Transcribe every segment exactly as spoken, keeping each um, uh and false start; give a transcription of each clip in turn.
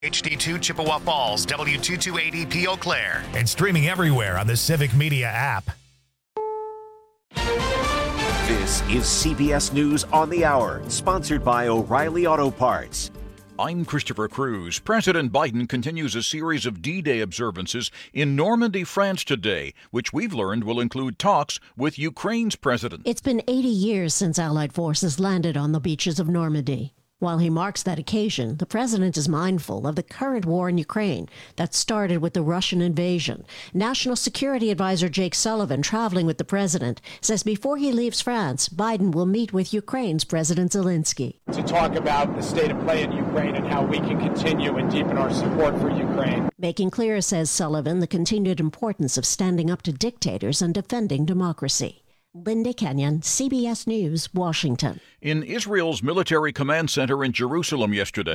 H D two Chippewa Falls, W two two eight zero P Eau Claire. And streaming everywhere on the Civic Media app. This is C B S News on the Hour, sponsored by O'Reilly Auto Parts. I'm Christopher Cruz. President Biden continues a series of D-Day observances in Normandy, France today, which we've learned will include talks with Ukraine's president. It's been eighty years since Allied forces landed on the beaches of Normandy. While he marks that occasion, the president is mindful of the current war in Ukraine that started with the Russian invasion. National Security Advisor Jake Sullivan, traveling with the president, says before he leaves France, Biden will meet with Ukraine's President Zelensky. To talk about the state of play in Ukraine and how we can continue and deepen our support for Ukraine. Making clear, says Sullivan, the continued importance of standing up to dictators and defending democracy. Linda Kenyon, C B S News, Washington. In Israel's military command center in Jerusalem yesterday,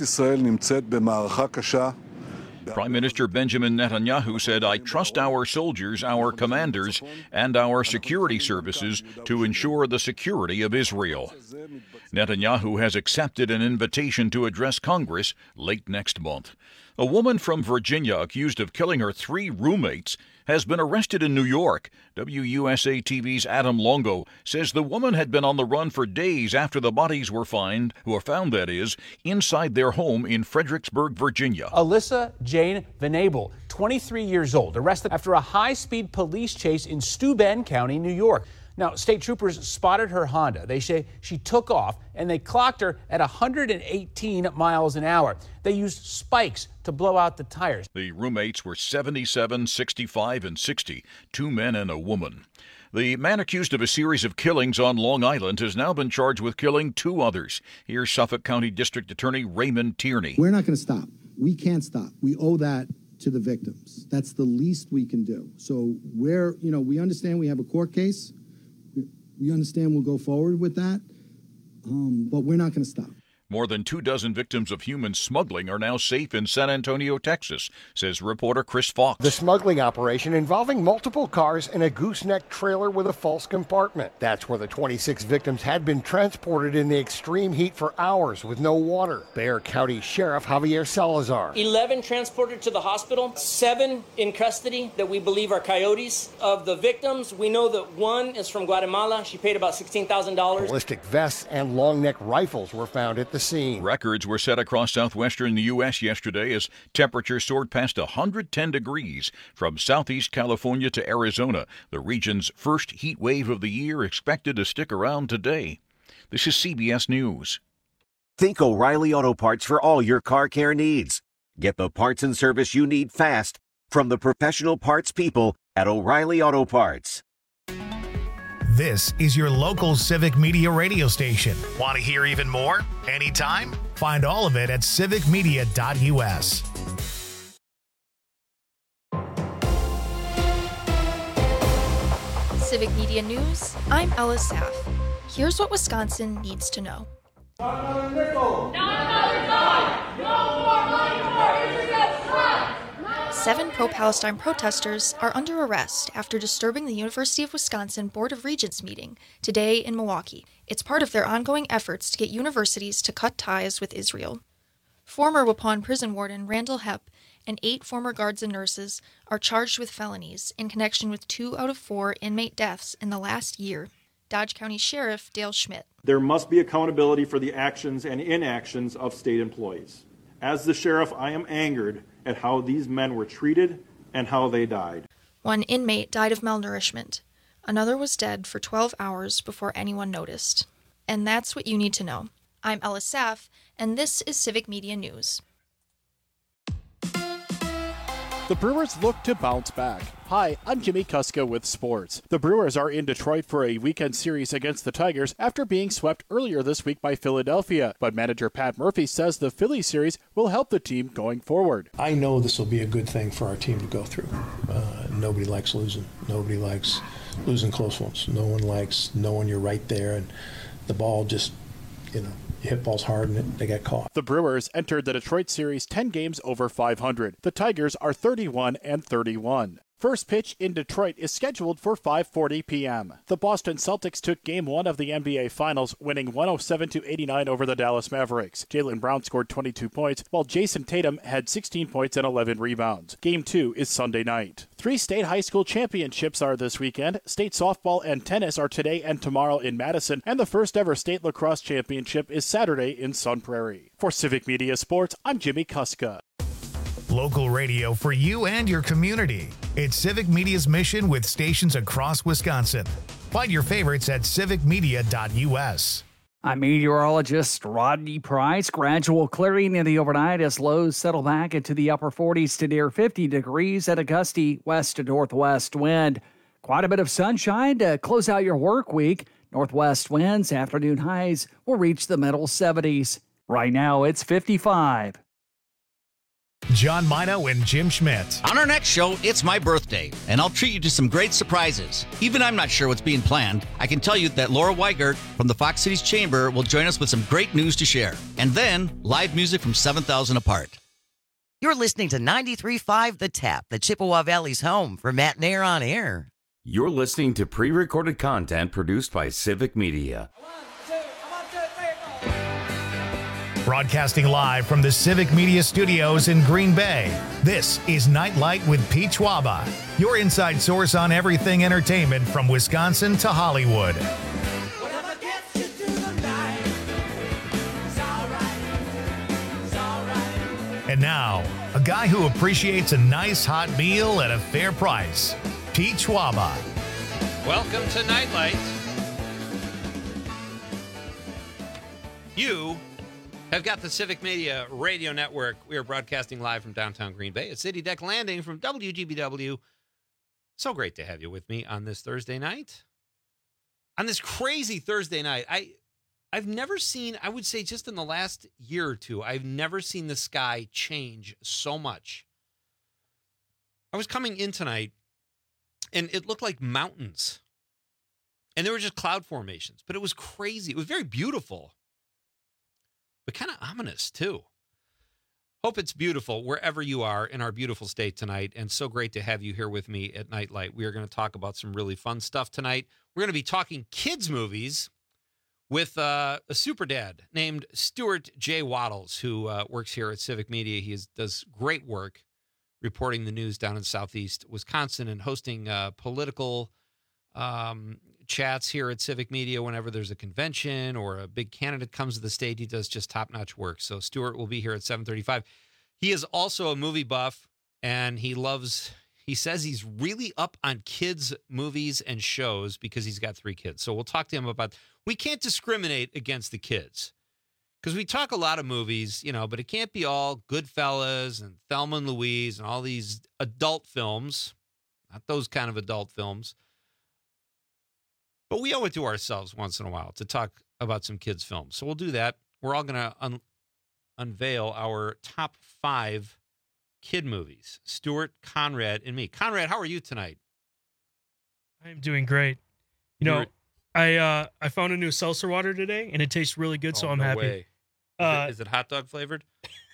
Prime Minister Benjamin Netanyahu said, "I trust our soldiers, our commanders, and our security services to ensure the security of Israel." Netanyahu has accepted an invitation to address Congress late next month. A woman from Virginia accused of killing her three roommates has been arrested in New York. W U S A T V's Adam Longo says the woman had been on the run for days after the bodies were found, who were found, that is, inside their home in Fredericksburg, Virginia. Alyssa Jane Venable, twenty-three years old, arrested after a high-speed police chase in Steuben County, New York. Now, state troopers spotted her Honda. They say she took off, and they clocked her at one hundred eighteen miles an hour. They used spikes to blow out the tires. The roommates were seventy-seven, sixty-five, and sixty, two men and a woman. The man accused of a series of killings on Long Island has now been charged with killing two others. Here's Suffolk County District Attorney Raymond Tierney. We're not going to stop. We can't stop. We owe that to the victims. That's the least we can do. So we're, you know, we understand we have a court case. We understand we'll go forward with that, um, but we're not going to stop. More than two dozen victims of human smuggling are now safe in San Antonio, Texas, says reporter Chris Fox. The smuggling operation involving multiple cars and a gooseneck trailer with a false compartment. That's where the twenty-six victims had been transported in the extreme heat for hours with no water. Bexar County Sheriff Javier Salazar. eleven transported to the hospital, seven in custody that we believe are coyotes. Of the victims, we know that one is from Guatemala. She paid about sixteen thousand dollars. Ballistic vests and long neck rifles were found at the scene. Records were set across southwestern U S yesterday as temperatures soared past one hundred ten degrees from southeast California to Arizona. The region's first heat wave of the year expected to stick around today. This is C B S News. Think O'Reilly Auto Parts for all your car care needs. Get the parts and service you need fast from the professional parts people at O'Reilly Auto Parts. This is your local Civic Media radio station. Want to hear even more? Anytime? Find all of it at civic media dot U S. Civic Media News, I'm Ella Saff. Here's what Wisconsin needs to know. Not another nickel! Not another dime! No more money for Israel's crime! Seven pro-Palestine protesters are under arrest after disturbing the University of Wisconsin Board of Regents meeting today in Milwaukee. It's part of their ongoing efforts to get universities to cut ties with Israel. Former Waupun prison warden Randall Hepp and eight former guards and nurses are charged with felonies in connection with two out of four inmate deaths in the last year. Dodge County Sheriff Dale Schmidt. There must be accountability for the actions and inactions of state employees. As the sheriff, I am angered at how these men were treated and how they died. One inmate died of malnourishment. Another was dead for twelve hours before anyone noticed. And that's what you need to know. I'm Ella Saff, and this is Civic Media News. The Brewers look to bounce back. Hi, I'm Jimmy Kuska with sports. The Brewers are in Detroit for a weekend series against the Tigers after being swept earlier this week by Philadelphia. But manager Pat Murphy says the Philly series will help the team going forward. I know this will be a good thing for our team to go through. Uh, nobody likes losing. Nobody likes losing close ones. No one likes knowing you're right there and the ball just, you know, you hit balls hard and it, they get caught. The Brewers entered the Detroit series ten games over five hundred. The Tigers are thirty-one and thirty-one. First pitch in Detroit is scheduled for five forty p.m. The Boston Celtics took Game one of the N B A Finals, winning one oh seven to eighty-nine over the Dallas Mavericks. Jaylen Brown scored twenty-two points, while Jason Tatum had sixteen points and eleven rebounds. Game two is Sunday night. Three state high school championships are this weekend. State softball and tennis are today and tomorrow in Madison, and the first ever state lacrosse championship is Saturday in Sun Prairie. For Civic Media Sports, I'm Jimmy Kuska. Local radio for you and your community. It's Civic Media's mission with stations across Wisconsin. Find your favorites at civic media dot u s. I'm meteorologist Rodney Price. Gradual clearing in the overnight as lows settle back into the upper forties to near fifty degrees at a gusty west to northwest wind. Quite a bit of sunshine to close out your work week. Northwest winds, afternoon highs will reach the middle seventies. Right now, it's fifty-five. John Mino and Jim Schmidt. On our next show, it's my birthday, and I'll treat you to some great surprises. Even I'm not sure what's being planned. I can tell you that Laura Weigert from the Fox Cities Chamber will join us with some great news to share. And then, live music from seven thousand Apart. You're listening to ninety-three point five The Tap, the Chippewa Valley's home for Matt Nair on Air. You're listening to pre-recorded content produced by Civic Media. Broadcasting live from the Civic Media Studios in Green Bay, this is Nightlight with Pete Schwaba, your inside source on everything entertainment from Wisconsin to Hollywood. And now, a guy who appreciates a nice hot meal at a fair price, Pete Schwaba. Welcome to Nightlight. You have got the Civic Media Radio Network. We are broadcasting live from downtown Green Bay at City Deck Landing from W G B W. So great to have you with me on this Thursday night. On this crazy Thursday night, I, I've never seen, I would say just in the last year or two, I've never seen the sky change so much. I was coming in tonight, and it looked like mountains. And there were just cloud formations, but it was crazy. It was very beautiful, but kind of ominous too. Hope it's beautiful wherever you are in our beautiful state tonight, and so great to have you here with me at Nightlight. We are going to talk about some really fun stuff tonight. We're going to be talking kids' movies with uh, a super dad named Stuart J. Waddles, who uh, works here at Civic Media. He is, does great work reporting the news down in southeast Wisconsin and hosting uh, political um, chats here at Civic Media whenever there's a convention or a big candidate comes to the state. He does just top-notch work. So Stuart will be here at seven thirty-five. He is also a movie buff, and he loves, he says he's really up on kids' movies and shows because he's got three kids. So we'll talk to him about, we can't discriminate against the kids because we talk a lot of movies, you know, but it can't be all Goodfellas and Thelma and Louise and all these adult films, not those kind of adult films. But we owe it to ourselves once in a while to talk about some kids' films. So we'll do that. We're all going to un- unveil our top five kid movies. Stuart, Conrad, and me. Conrad, how are you tonight? I'm doing great. You know, You're... I uh, I found a new seltzer water today, and it tastes really good, so oh, I'm no happy. Way. Uh, is, it, is it hot dog flavored?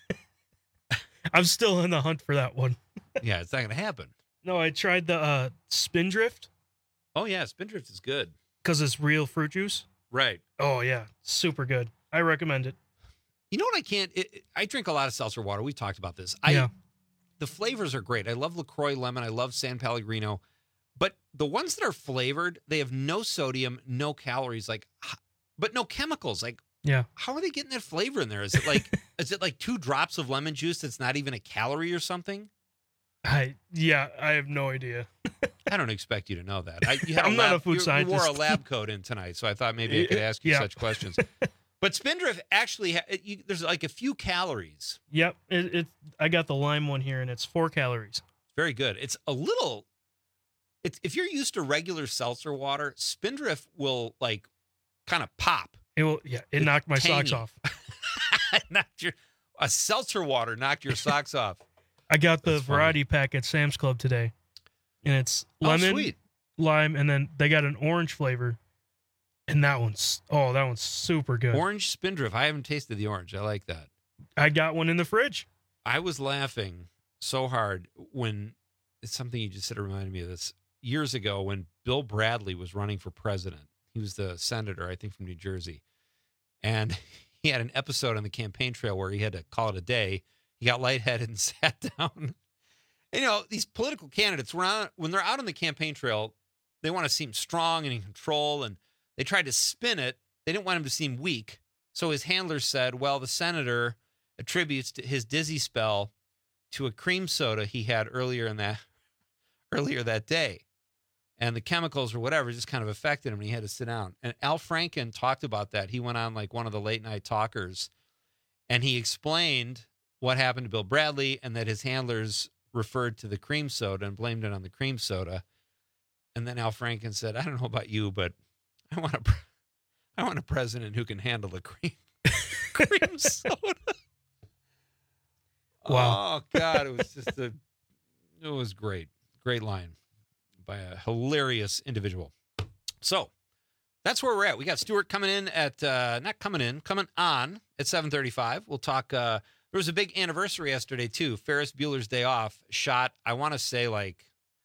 I'm still in the hunt for that one. Yeah, it's not going to happen. No, I tried the uh, Spindrift. Oh, yeah, Spindrift is good. Because it's real fruit juice? Right. Oh, yeah. Super good. I recommend it. You know what I can't... It, I drink a lot of seltzer water. We've talked about this. I, yeah. The flavors are great. I love LaCroix Lemon. I love San Pellegrino. But the ones that are flavored, they have no sodium, no calories, like, but no chemicals. Like, yeah. How are they getting that flavor in there? Is it like is it like two drops of lemon juice that's not even a calorie or something? I yeah, I have no idea. I don't expect you to know that. I, you had I'm a lab, not a food you, scientist. You wore a lab coat in tonight, so I thought maybe I could ask you yeah. such questions. But Spindrift actually, ha- it, you, there's like a few calories. Yep, it, it. I got the lime one here, and it's four calories. Very good. It's a little. It's if you're used to regular seltzer water, Spindrift will like kind of pop. It will. Yeah, it it's knocked my tangy. socks off. knocked your a seltzer water knocked your socks off. I got the That's variety funny. pack at Sam's Club today, and it's lemon, oh, sweet. lime, and then they got an orange flavor, and that one's oh, that one's super good. Orange Spindrift. I haven't tasted the orange. I like that. I got one in the fridge. I was laughing so hard when it's something you just said reminded me of this. Years ago when Bill Bradley was running for president, he was the senator, I think, from New Jersey. And he had an episode on the campaign trail where he had to call it a day. He got lightheaded and sat down. And, you know, these political candidates, when, on, when they're out on the campaign trail, they want to seem strong and in control. And they tried to spin it. They didn't want him to seem weak. So his handlers said, well, the senator attributes to his dizzy spell to a cream soda he had earlier in that earlier that day. And the chemicals or whatever just kind of affected him and he had to sit down. And Al Franken talked about that. He went on like one of the late night talkers and he explained what happened to Bill Bradley and that his handlers referred to the cream soda and blamed it on the cream soda. And then Al Franken said, I don't know about you, but I want a, I want a president who can handle the cream, cream soda. Wow. Oh, God. It was just a, it was great. Great line by a hilarious individual. So that's where we're at. We got Stuart coming in at, uh, not coming in, coming on at seven thirty-five. We'll talk, uh, there was a big anniversary yesterday too. Ferris Bueller's Day Off shot, I want to say like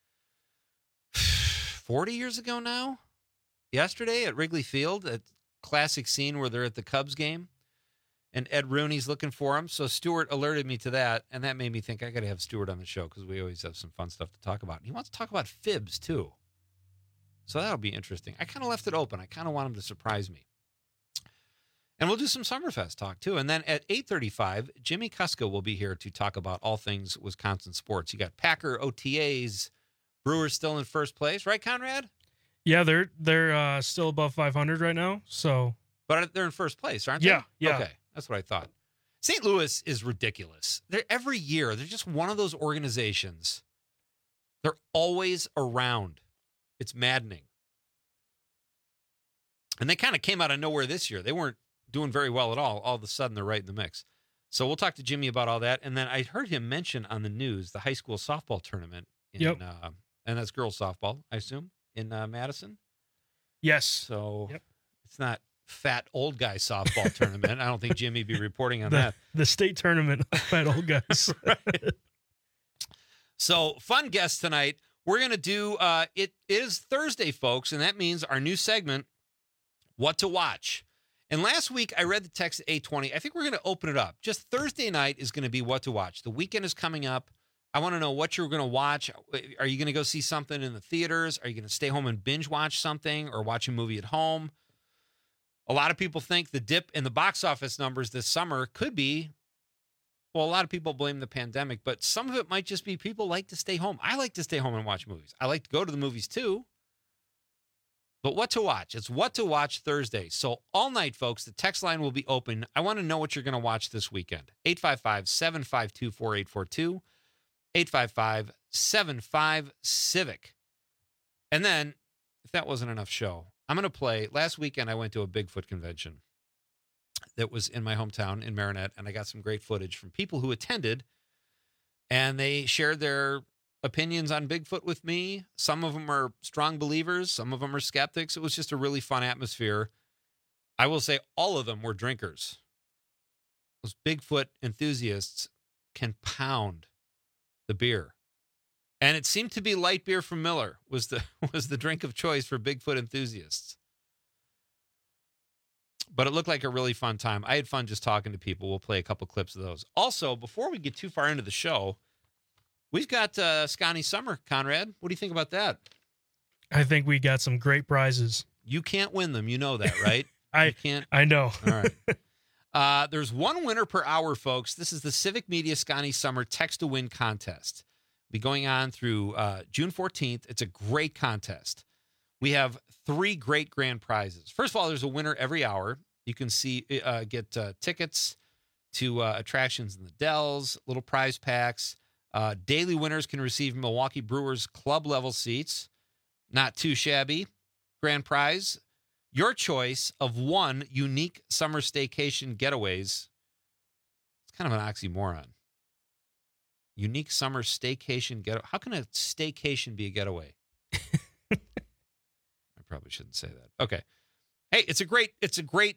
forty years ago now, yesterday at Wrigley Field, a classic scene where they're at the Cubs game and Ed Rooney's looking for him. So Stuart alerted me to that, and that made me think I got to have Stuart on the show because we always have some fun stuff to talk about. He wants to talk about fibs, too. So that'll be interesting. I kind of left it open. I kind of want him to surprise me. And we'll do some Summerfest talk, too. And then at eight thirty-five, Jimmy Kuska will be here to talk about all things Wisconsin sports. You got Packer O T As, Brewers still in first place, right, Conrad? Yeah, they're they're uh, still above five hundred right now. So, But they're in first place, aren't they? Yeah, yeah. Okay. That's what I thought. Saint Louis is ridiculous. They're, every year, they're just one of those organizations. They're always around. It's maddening. And they kind of came out of nowhere this year. They weren't doing very well at all. All of a sudden, they're right in the mix. So we'll talk to Jimmy about all that. And then I heard him mention on the news the high school softball tournament. In, Yep. uh, and that's girls softball, I assume, in uh, Madison. Yes. So Yep. it's not fat old guy softball tournament. I don't think Jimmy be reporting on the, that. the state tournament of fat old guys. Right. So fun guest tonight. We're going to do, uh, it is Thursday, folks, and that means our new segment, What to Watch. And last week I read the text at eight twenty. I think we're going to open it up. Just Thursday night is going to be What to Watch. The weekend is coming up. I want to know what you're going to watch. Are you going to go see something in the theaters? Are you going to stay home and binge watch something or watch a movie at home? A lot of people think the dip in the box office numbers this summer could be, well, a lot of people blame the pandemic, but some of it might just be people like to stay home. I like to stay home and watch movies. I like to go to the movies too. But what to watch? It's What to Watch Thursday. So all night, folks, the text line will be open. I want to know what you're going to watch this weekend. eight five five, seven five two, four eight four two. eight five five, seven five, Civic. And then, if that wasn't enough show, I'm going to play. Last weekend, I went to a Bigfoot convention that was in my hometown in Marinette, and I got some great footage from people who attended, and they shared their opinions on Bigfoot with me. Some of them are strong believers. Some of them are skeptics. It was just a really fun atmosphere. I will say all of them were drinkers. Those Bigfoot enthusiasts can pound the beer. And it seemed to be light beer from Miller was the was the drink of choice for Bigfoot enthusiasts. But it looked like a really fun time. I had fun just talking to people. We'll play a couple clips of those. Also, before we get too far into the show, we've got uh, Scotty Summer, Conrad. What do you think about that? I think we got some great prizes. You can't win them. You know that, right? I you can't. I know. All right. Uh, there's one winner per hour, folks. This is the Civic Media Scotty Summer Text to Win contest. Be going on through uh, June fourteenth. It's a great contest. We have three great grand prizes. First of all, there's a winner every hour. You can see uh, get uh, tickets to uh, attractions in the Dells, little prize packs. Uh, daily winners can receive Milwaukee Brewers club level seats. Not too shabby. Grand prize, your choice of one unique summer staycation getaways. It's kind of an oxymoron. Unique summer staycation getaway. How can a staycation be a getaway? I probably shouldn't say that. Okay. Hey, it's a great, it's a great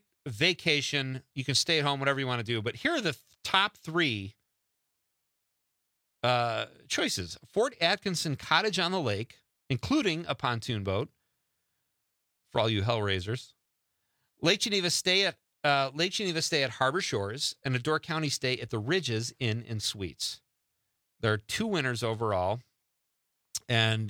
vacation. You can stay at home, whatever you want to do. But here are the th- top three uh, choices. Fort Atkinson Cottage on the Lake, including a pontoon boat for all you Hellraisers. Lake Geneva stay at uh, Lake Geneva stay at Harbor Shores, and a Door County stay at the Ridges Inn and Suites. There are two winners overall, and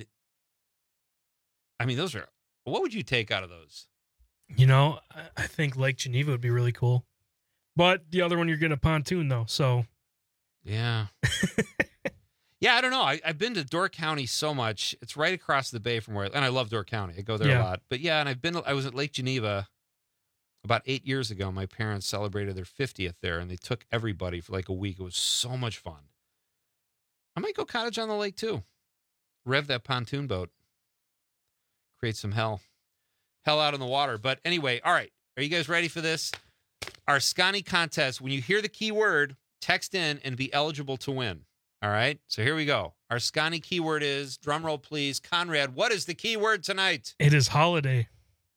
I mean, those are. What would you take out of those? You know, I think Lake Geneva would be really cool, but the other one you're getting a pontoon though, so yeah, yeah. I don't know. I, I've been to Door County so much; it's right across the bay from where, and I love Door County. I go there Yeah. a lot. But yeah, and I've been. I was at Lake Geneva about eight years ago. My parents celebrated their fiftieth there, and they took everybody for like a week. It was so much fun. I might go cottage on the lake too. Rev that pontoon boat. Create some hell. Hell out in the water. But anyway, all right. Are you guys ready for this? Our Scotty contest. When you hear the keyword, text in and be eligible to win. All right? So here we go. Our Scotty keyword is, drumroll please, Conrad, what is the keyword tonight? it is holiday.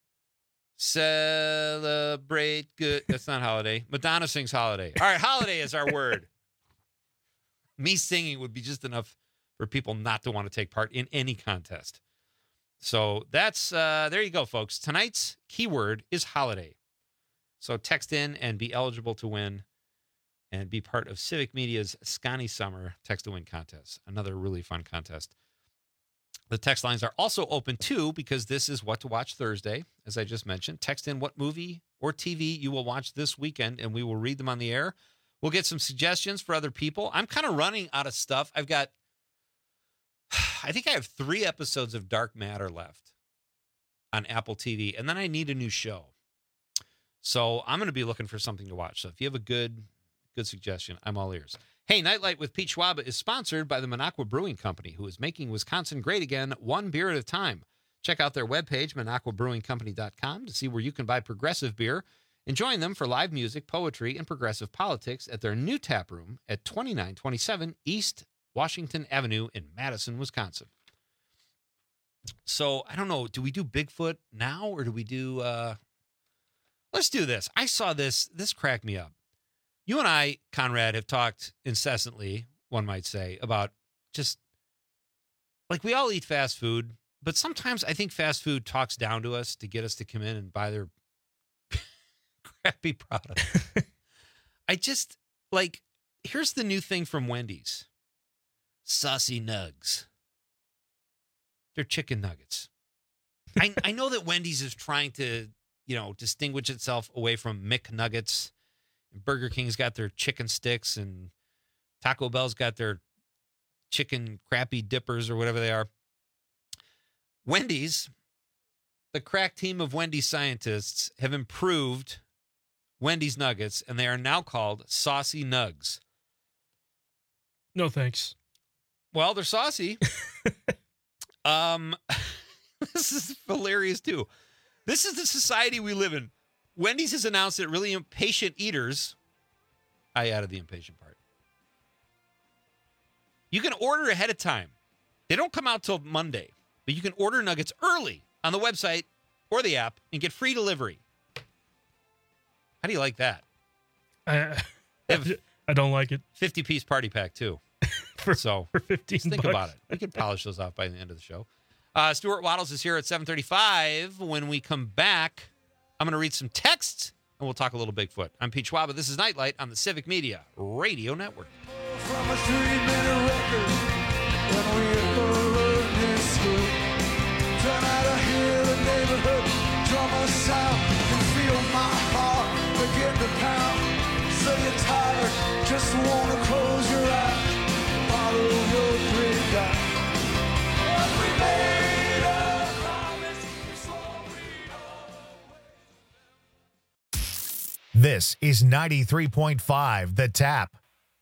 Celebrate good. That's not holiday. Madonna sings holiday. All right, holiday is our word. Me singing would be just enough for people not to want to take part in any contest. So that's, uh, there you go, folks. Tonight's keyword is holiday. So text in and be eligible to win and be part of Civic Media's Scotty Summer Text to Win contest. Another really fun contest. The text lines are also open too, because this is What to Watch Thursday, as I just mentioned. Text in what movie or T V you will watch this weekend, and we will read them on the air. We'll get some suggestions for other people. I'm kind of running out of stuff. I've got, I think I have three episodes of Dark Matter left on Apple T V, and then I need a new show. So I'm going to be looking for something to watch. So if you have a good, good suggestion, I'm all ears. Hey, Nightlight with Pete Schwaba is sponsored by the Minocqua Brewing Company, who is making Wisconsin great again, one beer at a time. Check out their webpage, minocqua brewing company dot com, to see where you can buy progressive beer and join them for live music, poetry, and progressive politics at their new tap room at twenty-nine twenty-seven East Washington Avenue in Madison, Wisconsin. So, I don't know, do we do Bigfoot now, or do we do, uh, let's do this. I saw this, this cracked me up. You and I, Conrad, have talked incessantly, one might say, about just, like, we all eat fast food, but sometimes I think fast food talks down to us to get us to come in and buy their crappy product. I just, like, here's the new thing from Wendy's. Saucy Nugs. They're chicken nuggets. I, I know that Wendy's is trying to, you know, distinguish itself away from McNuggets. And Burger King's got their chicken sticks, and Taco Bell's got their chicken crappy dippers or whatever they are. Wendy's, the crack team of Wendy's scientists have improved Wendy's nuggets, and they are now called Saucy Nugs. No thanks. Well, they're saucy. um, this is hilarious, too. This is the society we live in. Wendy's has announced that really impatient eaters, I added the impatient part, you can order ahead of time. They don't come out till Monday, but you can order nuggets early on the website or the app and get free delivery. How do you like that? I, I don't like it. fifty-piece party pack, too. for, so for fifteen just think bucks. about it. We could polish those off by the end of the show. Uh, Stuart Waddles is here at seven thirty-five. When we come back, I'm going to read some texts, and we'll talk a little Bigfoot. I'm Pete Schwaba. This is Nightlight on the Civic Media Radio Network. From a three-minute record, when we heard this good. Turn out to hear the neighborhood drummer sound, and feel my heart begin to pound. So you're tired, just wanna close your eyes, follow your dream down. But we made a promise, so we always. This is ninety-three point five The Tap.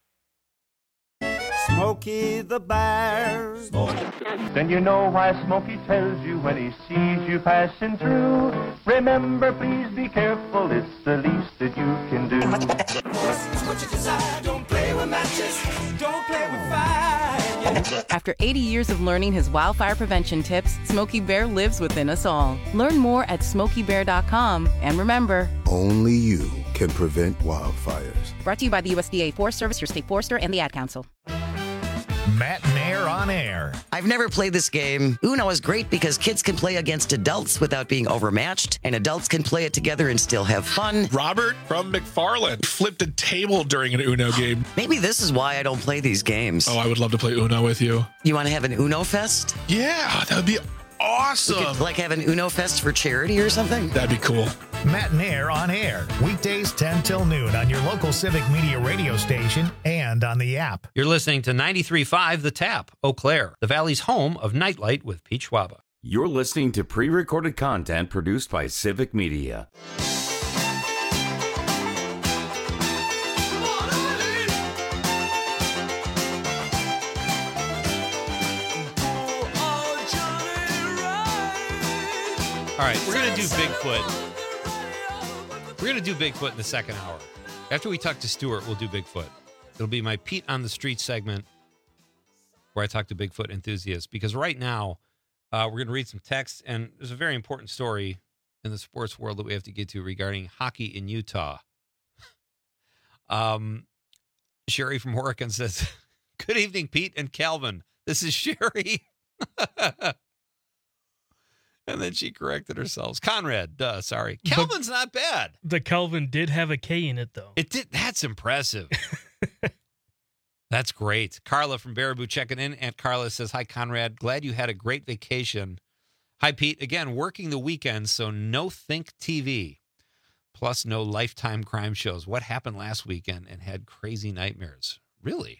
Smokey the Bear. Then you know why Smokey tells you when he sees you passing through. Remember, please be careful, it's the least that you can do. What you desire, don't play with matches, don't play with fire. After eighty years of learning his wildfire prevention tips, Smokey Bear lives within us all. Learn more at smokey bear dot com. And remember, only you can prevent wildfires. Brought to you by the U S D A Forest Service, your state forester, and the Ad Council. Matt Nair on air. I've never played this game. Uno is great because kids can play against adults without being overmatched, and adults can play it together and still have fun. Robert from McFarland flipped a table during an Uno game. Maybe this is why I don't play these games. Oh, I would love to play Uno with you. You want to have an Uno Fest? Yeah, that would be awesome. We could, like, have an Uno Fest for charity or something? That'd be cool. Matt Nair on air, weekdays ten till noon on your local Civic Media radio station and on the app. You're listening to ninety-three point five The Tap, Eau Claire, the Valley's home of Nightlight with Pete Schwaba. You're listening to pre-recorded content produced by Civic Media. All right, we're going to do Bigfoot. We're going to do Bigfoot in the second hour. After we talk to Stuart, we'll do Bigfoot. It'll be my Pete on the Street segment where I talk to Bigfoot enthusiasts. Because right now, uh, we're going to read some text, and there's a very important story in the sports world that we have to get to regarding hockey in Utah. um, Sherry from Oregon says, "Good evening, Pete and Calvin. This is Sherry." And then she corrected herself. Conrad, duh, sorry. Calvin's not bad. The Calvin did have a K in it, though. It did. That's impressive. That's great. Carla from Baraboo checking in. Aunt Carla says, "Hi, Conrad. Glad you had a great vacation." Hi, Pete. Again, working the weekend, so no Think T V. Plus no Lifetime crime shows. What happened last weekend and had crazy nightmares? Really?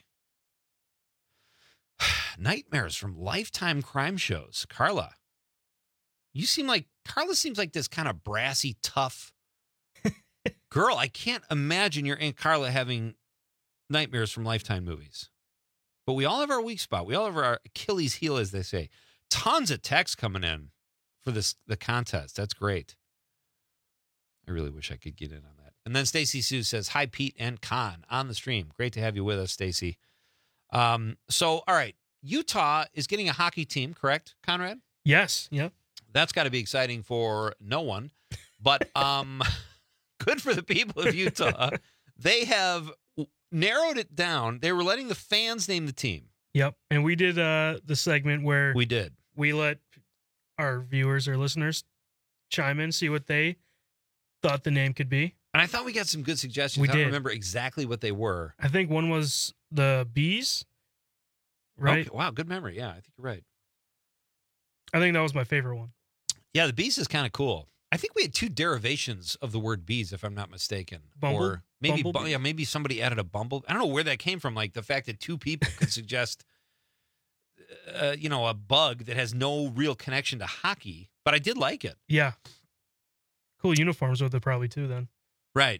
Nightmares from Lifetime crime shows. Carla. You seem like, Carla seems like this kind of brassy, tough girl. I can't imagine your Aunt Carla having nightmares from Lifetime movies. But we all have our weak spot. We all have our Achilles heel, as they say. Tons of texts coming in for this the contest. That's great. I really wish I could get in on that. And then Stacy Sue says, "Hi, Pete and Con on the stream. Great to have you with us, Stacy." Um, so, all right. Utah is getting a hockey team, correct, Conrad? Yes. Yep. That's got to be exciting for no one, but um, good for the people of Utah. They have narrowed it down. They were letting the fans name the team. Yep, and we did uh, the segment where we did. We let our viewers or listeners chime in, see what they thought the name could be. And I thought we got some good suggestions. We I don't did. remember exactly what they were. I think one was the Bees, right? Okay. Wow, good memory. Yeah, I think you're right. I think that was my favorite one. Yeah, the bees is kind of cool. I think we had two derivations of the word bees, if I'm not mistaken. Bumble? Or maybe, bu- Bumblebee? yeah, maybe somebody added a bumble. I don't know where that came from. Like the fact that two people could suggest, uh, you know, a bug that has no real connection to hockey. But I did like it. Yeah. Cool uniforms with it probably too then. Right.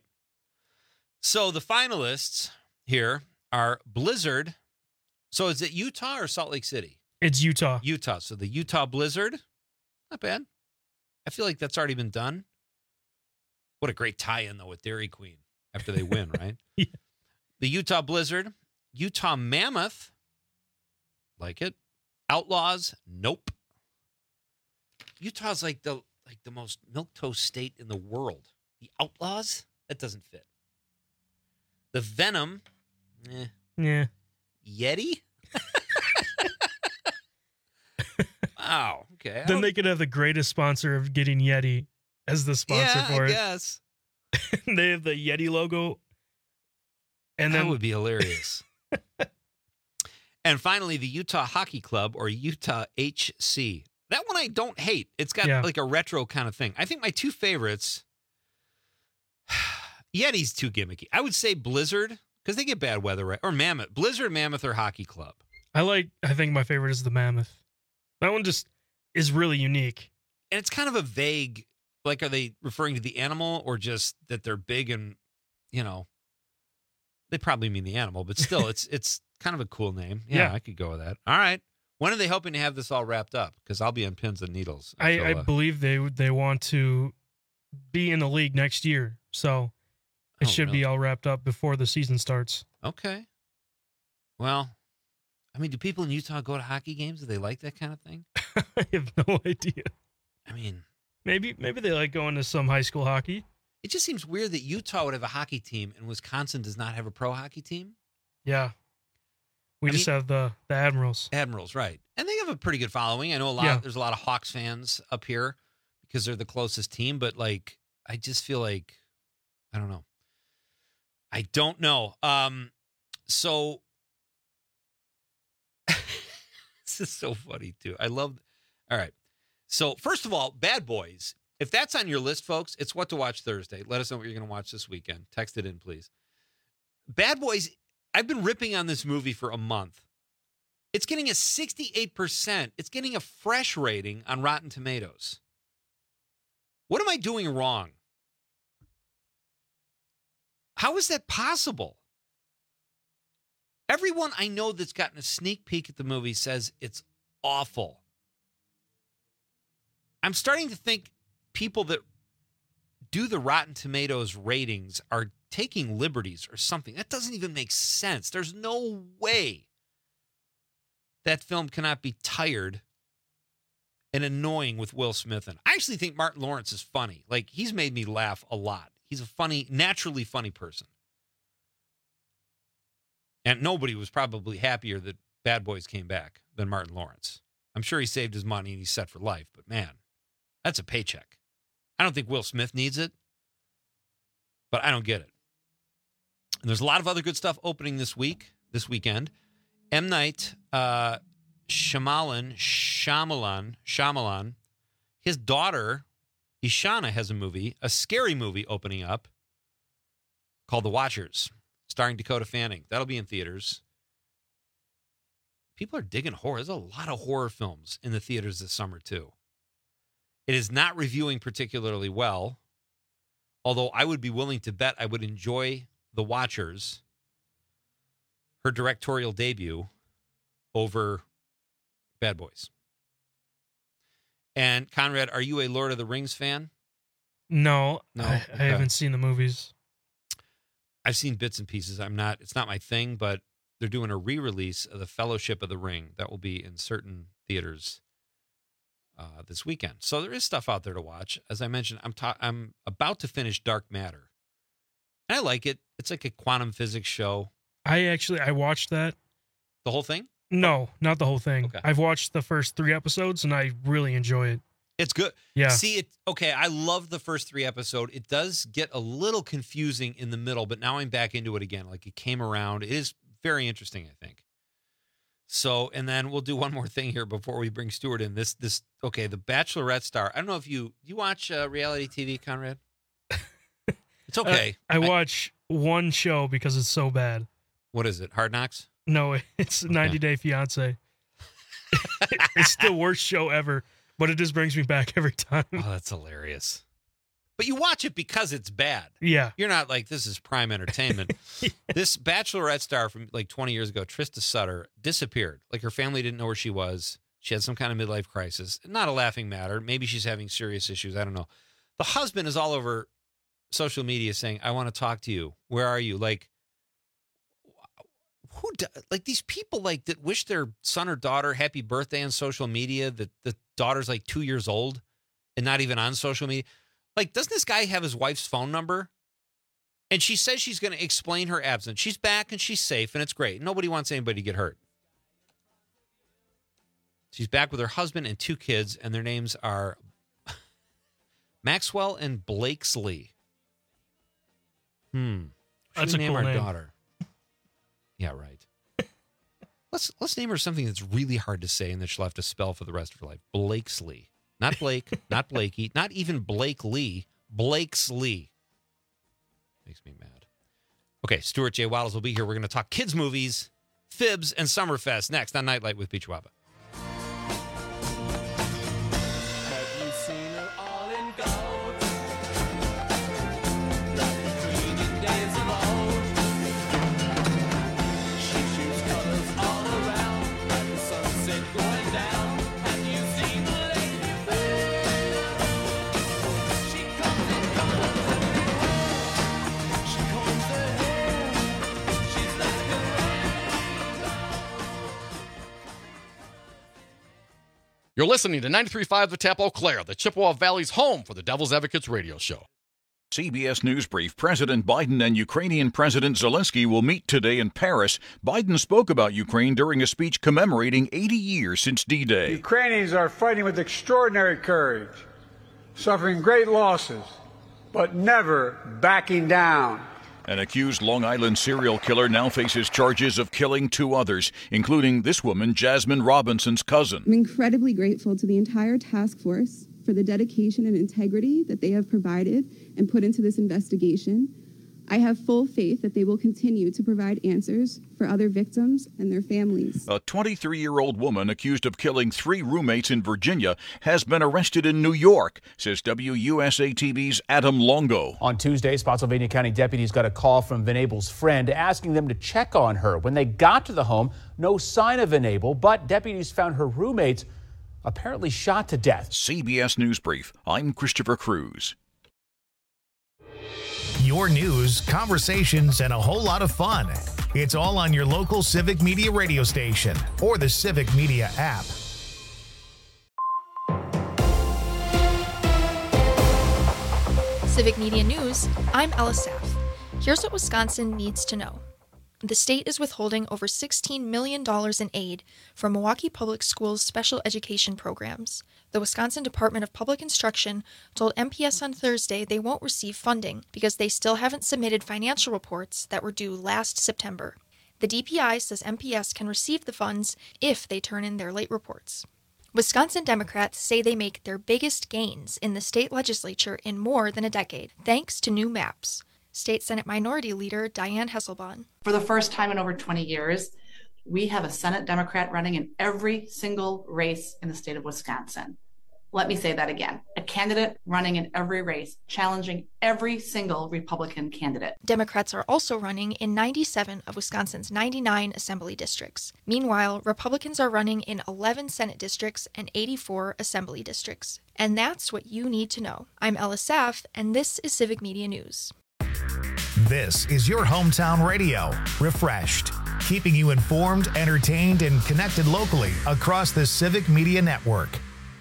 So the finalists here are Blizzard. So is it Utah or Salt Lake City? It's Utah. Utah. So the Utah Blizzard. Not bad. I feel like that's already been done. What a great tie-in, though, with Dairy Queen after they win, right? Yeah. The Utah Blizzard. Utah Mammoth. Like it. Outlaws. Nope. Utah's like the like the most milquetoast state in the world. The Outlaws? That doesn't fit. The Venom. Eh. Yeah. Yeti? Wow. Okay. Then they could have the greatest sponsor of getting Yeti as the sponsor yeah, for I it. guess. They have the Yeti logo. And that then would be hilarious. And finally, the Utah Hockey Club, or Utah H C. That one I don't hate. It's got Yeah. like a retro kind of thing. I think my two favorites, Yeti's too gimmicky. I would say Blizzard, because they get bad weather, right? Or Mammoth. Blizzard, Mammoth, or Hockey Club. I like, I think my favorite is the Mammoth. That one just is really unique. And it's kind of a vague, like, are they referring to the animal or just that they're big and, you know, they probably mean the animal, but still, it's it's kind of a cool name. Yeah, Yeah. I could go with that. All right. When are they hoping to have this all wrapped up? Because I'll be on pins and needles. I, until, I uh, believe they they want to be in the league next year. So it Oh, should really? be all wrapped up before the season starts. Okay. Well, I mean, do people in Utah go to hockey games? Do they like that kind of thing? I have no idea. I mean, Maybe maybe they like going to some high school hockey. it just seems weird that Utah would have a hockey team and Wisconsin does not have a pro hockey team. Yeah. We I just mean, have the the Admirals. Admirals, right? And they have a pretty good following. I know a lot. Yeah. There's a lot of Hawks fans up here because they're the closest team. But like, I just feel like I don't know. I don't know. Um, so this is so funny too. I love. All right. So first of all, Bad Boys. If that's on your list, folks, it's what to watch Thursday. Let us know what you're going to watch this weekend. Text it in, please. Bad Boys. I've been ripping on this movie for a month. It's getting a sixty-eight percent. It's getting a fresh rating on Rotten Tomatoes. What am I doing wrong? How is that possible? Everyone I know that's gotten a sneak peek at the movie says it's awful. I'm starting to think people that do the Rotten Tomatoes ratings are taking liberties or something. That doesn't even make sense. There's no way that film cannot be tired and annoying with Will Smith in. I actually think Martin Lawrence is funny. Like, he's made me laugh a lot. He's a funny, naturally funny person. And nobody was probably happier that Bad Boys came back than Martin Lawrence. I'm sure he saved his money and he's set for life, but man, that's a paycheck. I don't think Will Smith needs it, but I don't get it. And there's a lot of other good stuff opening this week, this weekend. M. Night uh, Shyamalan, Shyamalan, Shyamalan, his daughter, Ishana, has a movie, a scary movie opening up called The Watchers, starring Dakota Fanning. That'll be in theaters. People are digging horror. There's a lot of horror films in the theaters this summer, too. It is not reviewing particularly well, although I would be willing to bet I would enjoy The Watchers, her directorial debut, over Bad Boys. And Conrad, are you a Lord of the Rings fan? No, No? I, I Okay. haven't seen the movies. I've seen bits and pieces. I'm not, it's not my thing, but they're doing a re-release of The Fellowship of the Ring that will be in certain theaters uh, this weekend. So there is stuff out there to watch. As I mentioned, I'm ta- I'm about to finish Dark Matter. And I like it. It's like a quantum physics show. I actually I watched that. The whole thing? No, not the whole thing. Okay. I've watched the first three episodes and I really enjoy it. It's good. Yeah. See, it okay, I love the first three episodes. It does get a little confusing in the middle, but now I'm back into it again. Like, it came around. It is very interesting, I think. So, and then we'll do one more thing here before we bring Stuart in. This, this, okay, the Bachelorette star. I don't know if you, you watch uh, reality T V, Conrad? It's okay. Uh, I watch one show because it's so bad. What is it? Hard Knocks? No, it's ninety Day Fiance. It's the worst show ever, but it just brings me back every time. Oh, that's hilarious. But you watch it because it's bad. Yeah. You're not like, this is prime entertainment. Yeah. This Bachelorette star from like twenty years ago, Trista Sutter, disappeared. Like, her family didn't know where she was. She had some kind of midlife crisis. Not a laughing matter. Maybe she's having serious issues. I don't know. The husband is all over social media saying, I want to talk to you. Where are you? Like, who do, like these people like that wish their son or daughter happy birthday on social media, that the daughter's like two years old and not even on social media. Like, doesn't this guy have his wife's phone number? And she says she's going to explain her absence. She's back and she's safe and it's great. Nobody wants anybody to get hurt. She's back with her husband and two kids, and their names are Maxwell and Blakesley. Hmm. That's Should a we name cool our name. daughter? Yeah, right. let's let's name her something that's really hard to say and that she'll have to spell for the rest of her life. Blakesley. Not Blake, not Blakey, not even Blake Lee. Blakesley. Makes me mad. Okay, Stuart J. Waddles will be here. We're going to talk kids' movies, Fibs, and Summerfest next on Nightlight with Peach Wabba. You're listening to ninety-three point five The Tap Eau Claire, the Chippewa Valley's home for the Devil's Advocates radio show. C B S News Brief. President Biden and Ukrainian President Zelensky will meet today in Paris. Biden spoke about Ukraine during a speech commemorating eighty years since D-Day. Ukrainians are fighting with extraordinary courage, suffering great losses, but never backing down. An accused Long Island serial killer now faces charges of killing two others, including this woman, Jasmine Robinson's cousin. I'm incredibly grateful to the entire task force for the dedication and integrity that they have provided and put into this investigation. I have full faith that they will continue to provide answers for other victims and their families. A twenty-three-year-old woman accused of killing three roommates in Virginia has been arrested in New York, says W U S A T V's Adam Longo. On Tuesday, Spotsylvania County deputies got a call from Venable's friend asking them to check on her. When they got to the home, no sign of Venable, but deputies found her roommates apparently shot to death. C B S News Brief. I'm Christopher Cruz. Your news, conversations, and a whole lot of fun. It's all on your local Civic Media radio station or the Civic Media app. Civic Media News, I'm Ella Saff. Here's what Wisconsin needs to know. The state is withholding over sixteen million dollars in aid from Milwaukee Public Schools' special education programs. The Wisconsin Department of Public Instruction told M P S on Thursday they won't receive funding because they still haven't submitted financial reports that were due last September. The D P I says M P S can receive the funds if they turn in their late reports. Wisconsin Democrats say they make their biggest gains in the state legislature in more than a decade, thanks to new maps. State Senate Minority Leader Diane Hesselbahn. For the first time in over twenty years, we have a Senate Democrat running in every single race in the state of Wisconsin. Let me say that again. A candidate running in every race, challenging every single Republican candidate. Democrats are also running in ninety-seven of Wisconsin's ninety-nine assembly districts. Meanwhile, Republicans are running in eleven Senate districts and eighty-four assembly districts. And that's what you need to know. I'm Ella Saff, and this is Civic Media News. This is your hometown radio, refreshed, keeping you informed, entertained, and connected locally across the Civic Media Network.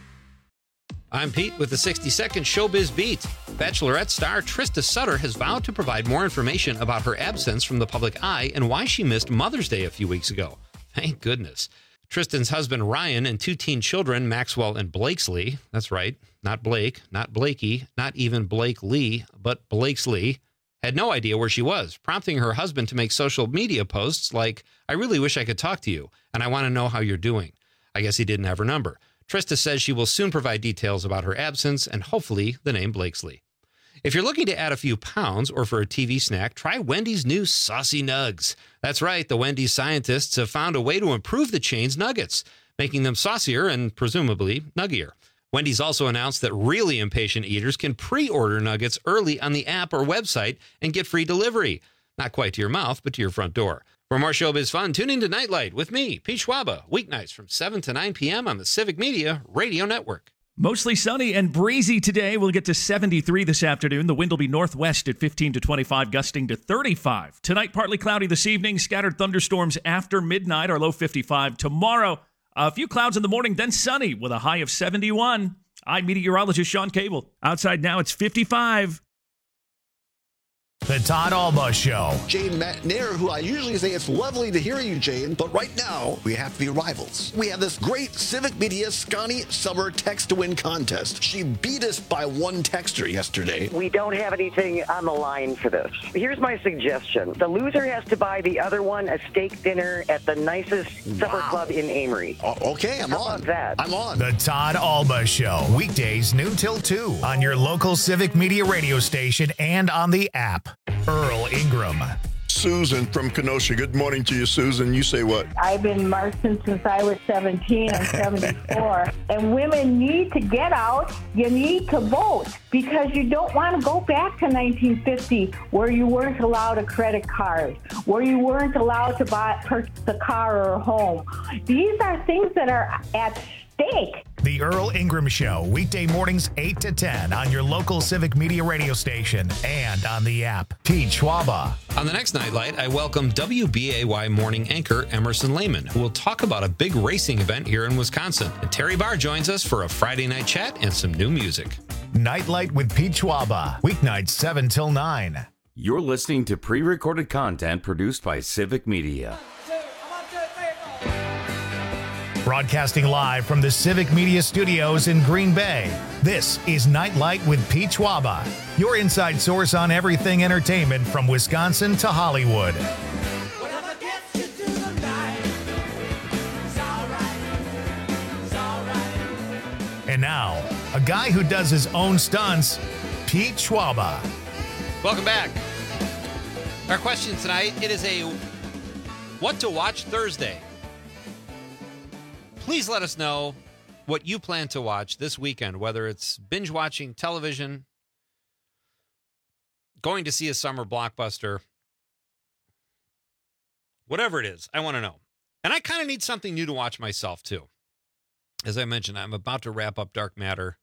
I'm Pete with the sixty-second Showbiz Beat. Bachelorette star Trista Sutter has vowed to provide more information about her absence from the public eye and why she missed Mother's Day a few weeks ago. Thank goodness. Tristan's husband Ryan and two teen children, Maxwell and Blakesley, that's right, not Blake, not Blakey, not even Blake Lee, but Blakesley, had no idea where she was, prompting her husband to make social media posts like, I really wish I could talk to you, and I want to know how you're doing. I guess he didn't have her number. Trista says she will soon provide details about her absence and hopefully the name Blakesley. If you're looking to add a few pounds or for a T V snack, try Wendy's new Saucy Nugs. That's right, the Wendy's scientists have found a way to improve the chain's nuggets, making them saucier and presumably nuggier. Wendy's also announced that really impatient eaters can pre-order nuggets early on the app or website and get free delivery. Not quite to your mouth, but to your front door. For more showbiz fun, tune in to Nightlight with me, Pete Schwaba, weeknights from seven to nine p.m. on the Civic Media Radio Network. Mostly sunny and breezy today. We'll get to seventy-three this afternoon. The wind will be northwest at fifteen to twenty-five, gusting to thirty-five. Tonight, partly cloudy this evening. Scattered thunderstorms after midnight. Our low fifty-five. Tomorrow, a few clouds in the morning, then sunny with a high of seventy-one. I'm meteorologist Sean Cable. Outside now, it's fifty-five. The Todd Alba Show. Jane McNair, who I usually say it's lovely to hear you, Jane, but right now we have to be rivals. We have this great Civic Media Scotty Summer Text to Win contest. She beat us by one texter yesterday. We don't have anything on the line for this. Here's my suggestion. The loser has to buy the other one a steak dinner at the nicest supper wow. club in Amory. Uh, okay, I'm How on. About that? I'm on. The Todd Alba Show. Weekdays noon till two on your local Civic Media radio station and on the app. Earl Ingram. Susan from Kenosha. Good morning to you, Susan. You say what? I've been marching since I was seventeen. I'm seventy-four. And women need to get out. You need to vote because you don't want to go back to nineteen fifty where you weren't allowed a credit card, where you weren't allowed to buy purchase a car or a home. These are things that are at stake. The Earl Ingram Show, weekday mornings eight to ten on your local Civic Media radio station and on the app. Pete Schwaba. On the next Nightlight, I welcome W B A Y morning anchor Emerson Lehman, who will talk about a big racing event here in Wisconsin. And Terry Barr joins us for a Friday night chat and some new music. Nightlight with Pete Schwaba. Weeknights seven till nine. You're listening to pre-recorded content produced by Civic Media. Broadcasting live from the Civic Media Studios in Green Bay, this is Nightlight with Pete Schwaba, your inside source on everything entertainment from Wisconsin to Hollywood. And now, a guy who does his own stunts, Pete Schwaba. Welcome back. Our question tonight, it is a What to Watch Thursday. Please let us know what you plan to watch this weekend, whether it's binge watching television, going to see a summer blockbuster, whatever it is. I want to know. And I kind of need something new to watch myself, too. As I mentioned, I'm about to wrap up Dark Matter,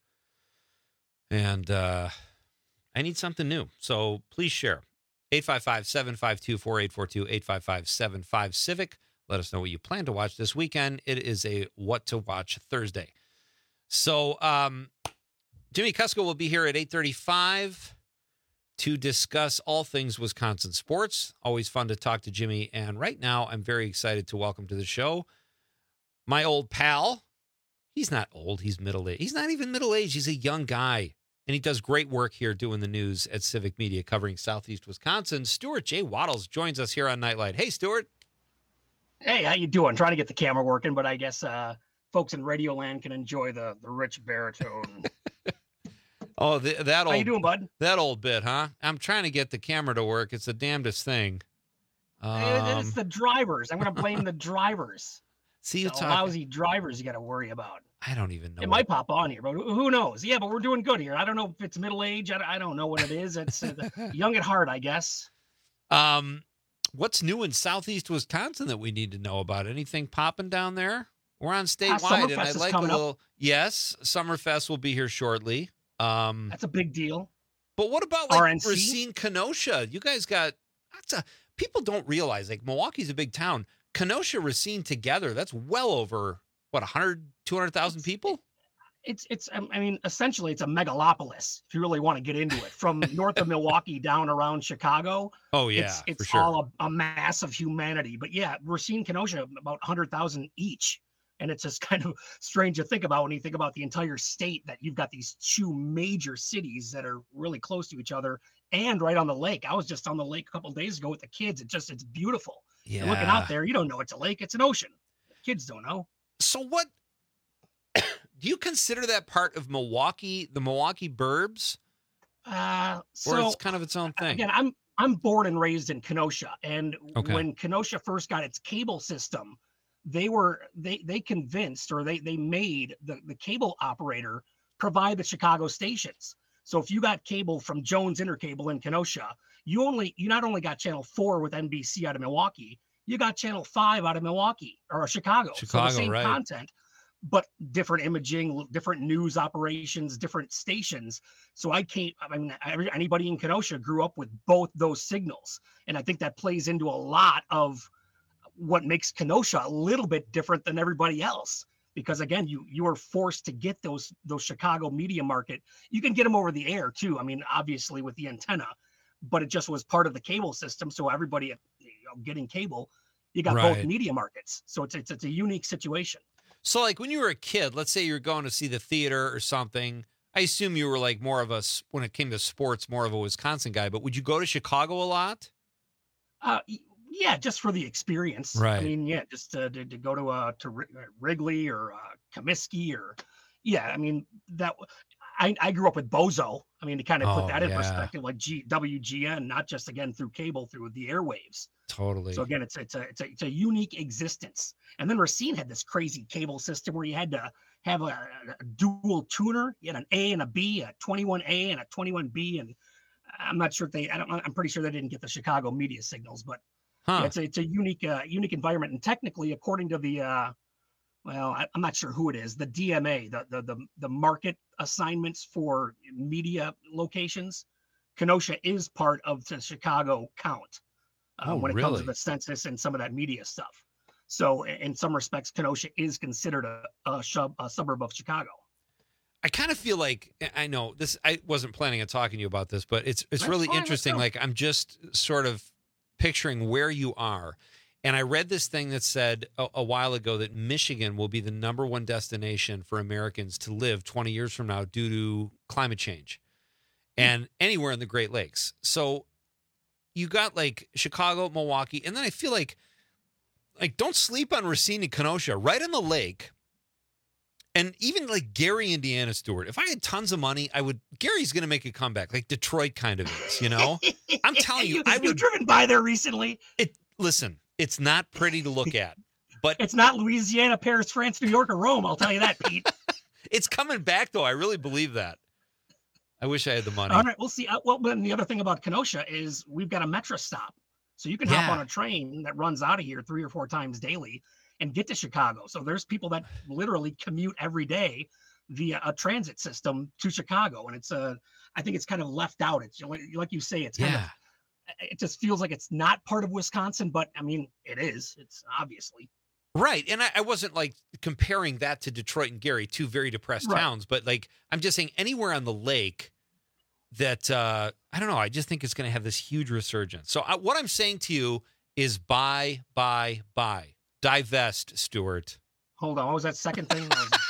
and uh, I need something new. So please share. eight five five, seven five two, four eight four two, eight five five, seven five, CIVIC. Let us know what you plan to watch this weekend. It is a What to Watch Thursday. So um, Jimmy Kusko will be here at eight thirty-five to discuss all things Wisconsin sports. Always fun to talk to Jimmy. And right now, I'm very excited to welcome to the show my old pal. He's not old. He's middle-aged. He's not even middle-aged. He's a young guy. And he does great work here doing the news at Civic Media covering Southeast Wisconsin. Stuart J. Waddles joins us here on Nightlight. Hey, Stuart. Hey, how you doing? Trying to get the camera working, but I guess uh, folks in Radio Land can enjoy the the rich baritone. oh, the, that old. How you doing, bud? That old bit, huh? I'm trying to get the camera to work. It's the damnedest thing. Um, it's the drivers. I'm going to blame the drivers. See, you the talk- lousy drivers you got to worry about. I don't even know. It what... might pop on here, but who knows? Yeah, but we're doing good here. I don't know if it's middle age. I, I don't know what it is. It's uh, young at heart, I guess. Um. What's new in Southeast Wisconsin that we need to know about? Anything popping down there? We're on statewide, uh, and I like a little. Up. Yes, Summerfest will be here shortly. Um, that's a big deal. But what about like R N C? Racine, Kenosha? You guys got. That's a. People don't realize like Milwaukee's a big town. Kenosha, Racine together. That's well over what one hundred, two hundred thousand people. It's it's I mean essentially it's a megalopolis if you really want to get into it, from north of Milwaukee down around Chicago. Oh yeah, it's, it's for sure. all a, a mass of humanity. But yeah, Racine, Kenosha, about one hundred thousand each, and it's just kind of strange to think about when you think about the entire state, that you've got these two major cities that are really close to each other and right on the lake. I was just on the lake a couple of days ago with the kids. It just it's beautiful. Yeah, and looking out there, you don't know it's a lake; it's an ocean. Kids don't know. So what? Do you consider that part of Milwaukee, the Milwaukee burbs? Uh, so or it's kind of its own thing? Again, I'm I'm born and raised in Kenosha, and okay. when Kenosha first got its cable system, they were they they convinced, or they they made the the cable operator provide the Chicago stations. So if you got cable from Jones Intercable in Kenosha, you only you not only got channel four with N B C out of Milwaukee, you got channel five out of Milwaukee or Chicago. Chicago, so the same right. content, but different imaging, different news operations, different stations. So I can't, I mean, every, anybody in Kenosha grew up with both those signals. And I think that plays into a lot of what makes Kenosha a little bit different than everybody else. Because again, you you are forced to get those those Chicago media market. You can get them over the air too. I mean, obviously with the antenna, but it just was part of the cable system. So everybody you know, getting cable, you got right. both media markets. So it's, it's it's a unique situation. So like when you were a kid, let's say you were going to see the theater or something, I assume you were like more of a, when it came to sports, more of a Wisconsin guy, but would you go to Chicago a lot? Uh, yeah, just for the experience. Right. I mean, yeah, just to, to, to go to, uh, to Wrigley or uh, Comiskey or, yeah, I mean, that, I, I grew up with Bozo. I mean, to kind of oh, put that in yeah. perspective, like G, W G N, not just again through cable, through the airwaves. Totally. So again, it's it's a it's a it's a unique existence. And then Racine had this crazy cable system where you had to have a, a dual tuner. You had an A and a B, a twenty-one A and a twenty-one B, and I'm not sure if they. I don't. I'm pretty sure they didn't get the Chicago media signals, but huh. yeah, it's a it's a unique uh, unique environment. And technically, according to the uh, well, I, I'm not sure who it is, the D M A, the the the the market assignments for media locations, Kenosha is part of the Chicago count. Uh, oh, when it really? comes to the census and some of that media stuff. So in some respects, Kenosha is considered a, a, sub, a suburb of Chicago. I kind of feel like I know this. I wasn't planning on talking to you about this, but it's it's That's really fine, let's interesting. go. Like I'm just sort of picturing where you are. And I read this thing that said a, a while ago that Michigan will be the number one destination for Americans to live twenty years from now due to climate change, and anywhere in the Great Lakes. So you got like Chicago, Milwaukee, and then I feel like like don't sleep on Racine and Kenosha, right on the lake. And even like Gary, Indiana, Stewart, if I had tons of money, I would. Gary's going to make a comeback, like Detroit kind of is, you know. I'm telling you, I You've would. driven by there recently. It listen, it's not pretty to look at, but It's not Louisiana, Paris, France, New York, or Rome. I'll tell you that, Pete. it's coming back though. I really believe that. I wish I had the money. All right, we'll see. Uh, well, then the other thing about Kenosha is we've got a metro stop, so you can Yeah. hop on a train that runs out of here three or four times daily and get to Chicago. So there's people that literally commute every day via a transit system to Chicago, and it's a. I think it's kind of left out. It's like, like you say, it's kind Yeah. of. It just feels like it's not part of Wisconsin, but I mean, it is. It's obviously. Right. And I, I wasn't like comparing that to Detroit and Gary, two very depressed Right. towns, but like I'm just saying anywhere on the lake that uh I don't know, I just think it's going to have this huge resurgence. So I, what I'm saying to you is buy, buy, buy. Divest, Stuart. Hold on, what was that second thing?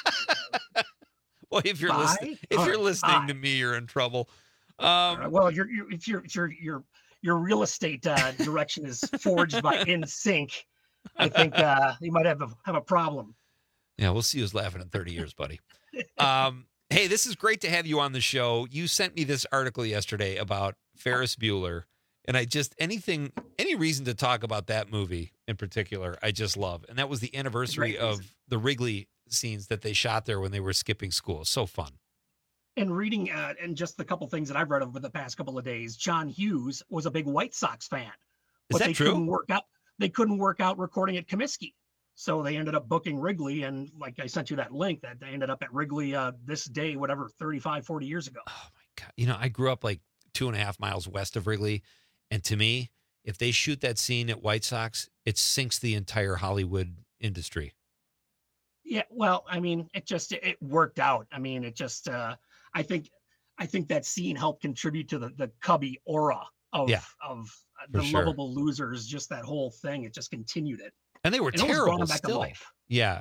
Well, if you're Buy? listening, if All you're right, listening buy. to me, you're in trouble. All Um, right, well, your your if your your your your real estate uh, direction is forged by In Sync, I think uh, you might have a have a problem. Yeah, we'll see who's laughing in thirty years, buddy. Um, hey, this is great to have you on the show. You sent me this article yesterday about Ferris Bueller, and I just anything, any reason to talk about that movie in particular, I just love. And that was the anniversary Great of the Wrigley scenes that they shot there when they were skipping school. So fun. And reading uh, and just the couple things that I've read over the past couple of days, John Hughes was a big White Sox fan, Is but that they true? couldn't work out. They couldn't work out recording at Comiskey. So they ended up booking Wrigley, and like I sent you that link that they ended up at Wrigley uh, this day, whatever, thirty-five, forty years ago. God, you know, I grew up like two and a half miles west of Wrigley, and to me, if they shoot that scene at White Sox, it sinks the entire Hollywood industry. Yeah, well, I mean, it just it worked out. I mean, it just uh I think I think that scene helped contribute to the the Cubby aura of Yeah, of for the sure. lovable losers, just that whole thing. It just continued it. And they were And it almost brought terrible them back to still. life. Yeah.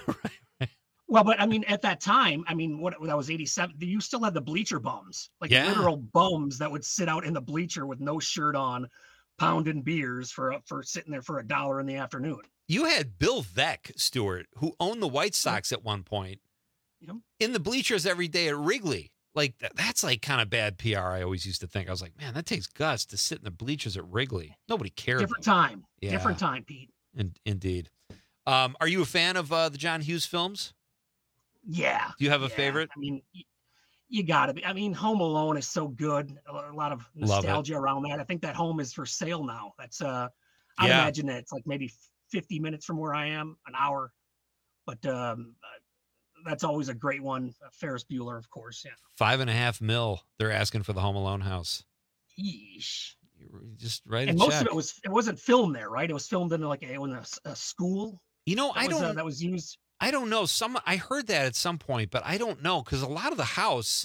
Well, but I mean, at that time, I mean, what that was eighty-seven, you still had the bleacher bums, like Yeah. literal bums that would sit out in the bleacher with no shirt on, pounding beers for for sitting there for a dollar in the afternoon. You had Bill Veeck, Stewart, who owned the White Sox at one point, Yep. in the bleachers every day at Wrigley. Like, th- that's like kind of bad P R, I always used to think. I was like, man, that takes guts to sit in the bleachers at Wrigley. Nobody cared. Different time, Yeah. different time, Pete. In- indeed. Um, are you a fan of uh, the John Hughes films? Yeah. Do you have a yeah. favorite? I mean, y- you got to be. I mean, Home Alone is so good. A lo- a lot of Love it. nostalgia around that. I think that home is for sale now. That's uh, I Yeah. imagine that it's like maybe fifty minutes from where I am, an hour. But um, uh, that's always a great one. Uh, Ferris Bueller, of course. Yeah. Five and a half mil they're asking for the Home Alone house. Yeesh. You just write a And most check. of it was it wasn't filmed there, right? It was filmed in like a, in a, s- a school. You know, That I was, uh, don't. that was used. I don't know. Some I heard that at some point, but I don't know because a lot of the house,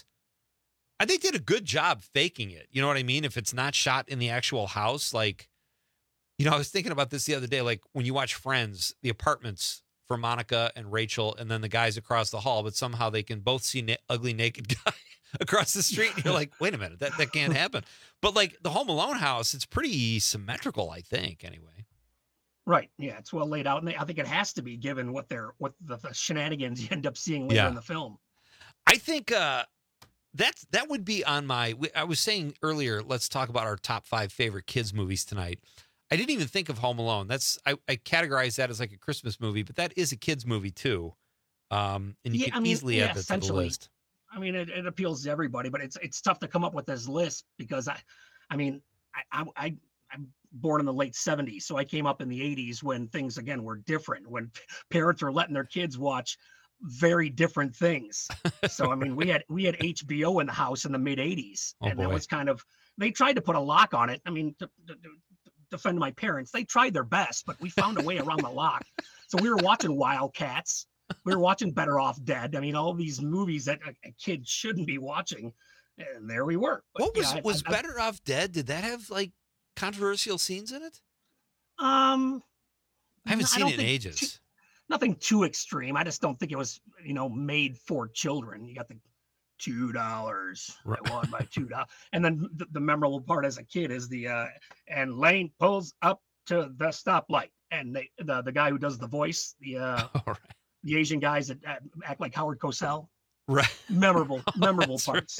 I think, did a good job faking it. You know what I mean? If it's not shot in the actual house, like, you know, I was thinking about this the other day. Like when you watch Friends, the apartments for Monica and Rachel, and then the guys across the hall, but somehow they can both see na- ugly naked guy across the street. And you're like, wait a minute, that that can't happen. But like the Home Alone house, it's pretty symmetrical, I think. Anyway. Right. Yeah, it's well laid out, and they, I think it has to be given what they're what the, the shenanigans you end up seeing later Yeah. in the film. I think uh, that's that would be on my. I was saying earlier, let's talk about our top five favorite kids movies tonight. I didn't even think of Home Alone. That's I, I categorize that as like a Christmas movie, but that is a kids movie too. Um, and you Yeah, can I mean, easily yeah, add that to the essentially. list. I mean, it, it appeals to everybody, but it's it's tough to come up with this list because I, I mean, I I, I I'm born in the late seventies, so I came up in the eighties when things again were different, when parents were letting their kids watch very different things. So I mean, we had we had H B O in the house in the mid eighties, Oh, and that boy. was kind of they tried to put a lock on it. I mean, to, to, to defend my parents, they tried their best, but we found a way around the lock. So we were watching Wildcats. We were watching Better Off Dead. I mean, all these movies that a, a kid shouldn't be watching, and there we were. But, What was yeah, I- was I- Better Off Dead? Did that have like controversial scenes in it? Um, I haven't I seen don't it in think ages. too- nothing too extreme. I just don't think it was, you know, made for children. You got the two dollars. I won by two dollars. And then the, the memorable part as a kid is the uh, and Lane pulls up to the stoplight, and they the the guy who does the voice, the uh, the Asian guys that uh, act like Howard Cosell. Right. Memorable, memorable That's parts.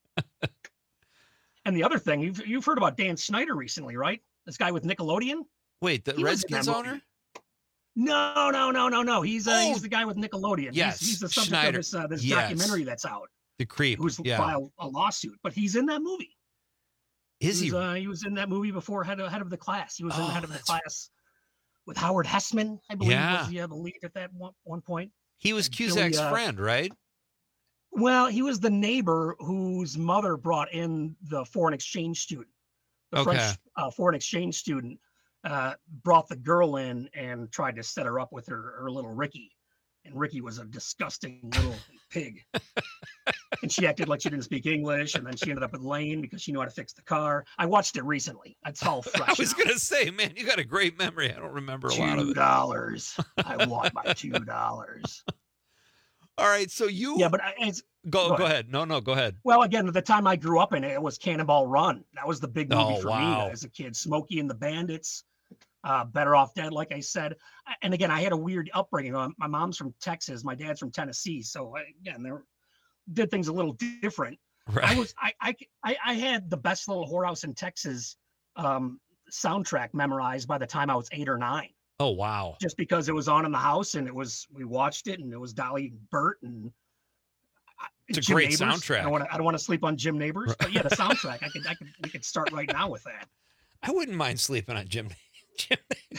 And the other thing, you've you've heard about Dan Snyder recently, right? This guy with Nickelodeon. Wait, the He was in that Redskins movie. owner? No, no, no, no, no. He's uh, Oh. he's the guy with Nickelodeon. Yes, he's, he's the subject Schneider. of this uh, this Yes. documentary that's out. The Creep. Who's yeah. filed a lawsuit, but he's in that movie. Is he? he? Was, uh, he was in that movie before head of, head of the class. He was in Oh, head of the that's class with Howard Hessman, I believe, Yeah. was the, uh, the lead at that one, one point. He was And Cusack's Billy, uh, friend, right? Well, he was the neighbor whose mother brought in the foreign exchange student. The Okay. French uh, foreign exchange student uh, brought the girl in and tried to set her up with her, her little Ricky. And Ricky was a disgusting little pig. And she acted like she didn't speak English. And then she ended up with Lane because she knew how to fix the car. I watched it recently. It's all fresh. I was now. going to say, man, you got a great memory. I don't remember a lot of Two it. dollars. I won by two dollars. All right, so you Yeah, but I- it's go go go ahead. ahead. No, no, go ahead. Well, again, at the time I grew up in it, it was Cannonball Run. That was the big movie Oh, for wow. me as a kid. Smokey and the Bandits, uh, Better Off Dead, like I said. I- And again, I had a weird upbringing. Um, My mom's from Texas, my dad's from Tennessee, so I, again, they did things a little different. I was, I, I, I, I had the Best Little Whorehouse in Texas um, soundtrack memorized by the time I was eight or nine. Oh, wow. Just because it was on in the house and it was, we watched it and it was Dolly Burt and It's a Jim great Neighbors. I soundtrack. don't want to. I don't want to sleep on Jim Neighbors, but yeah, the soundtrack. I could. I could. We could start right now with that. I wouldn't mind sleeping on Jim. Jim.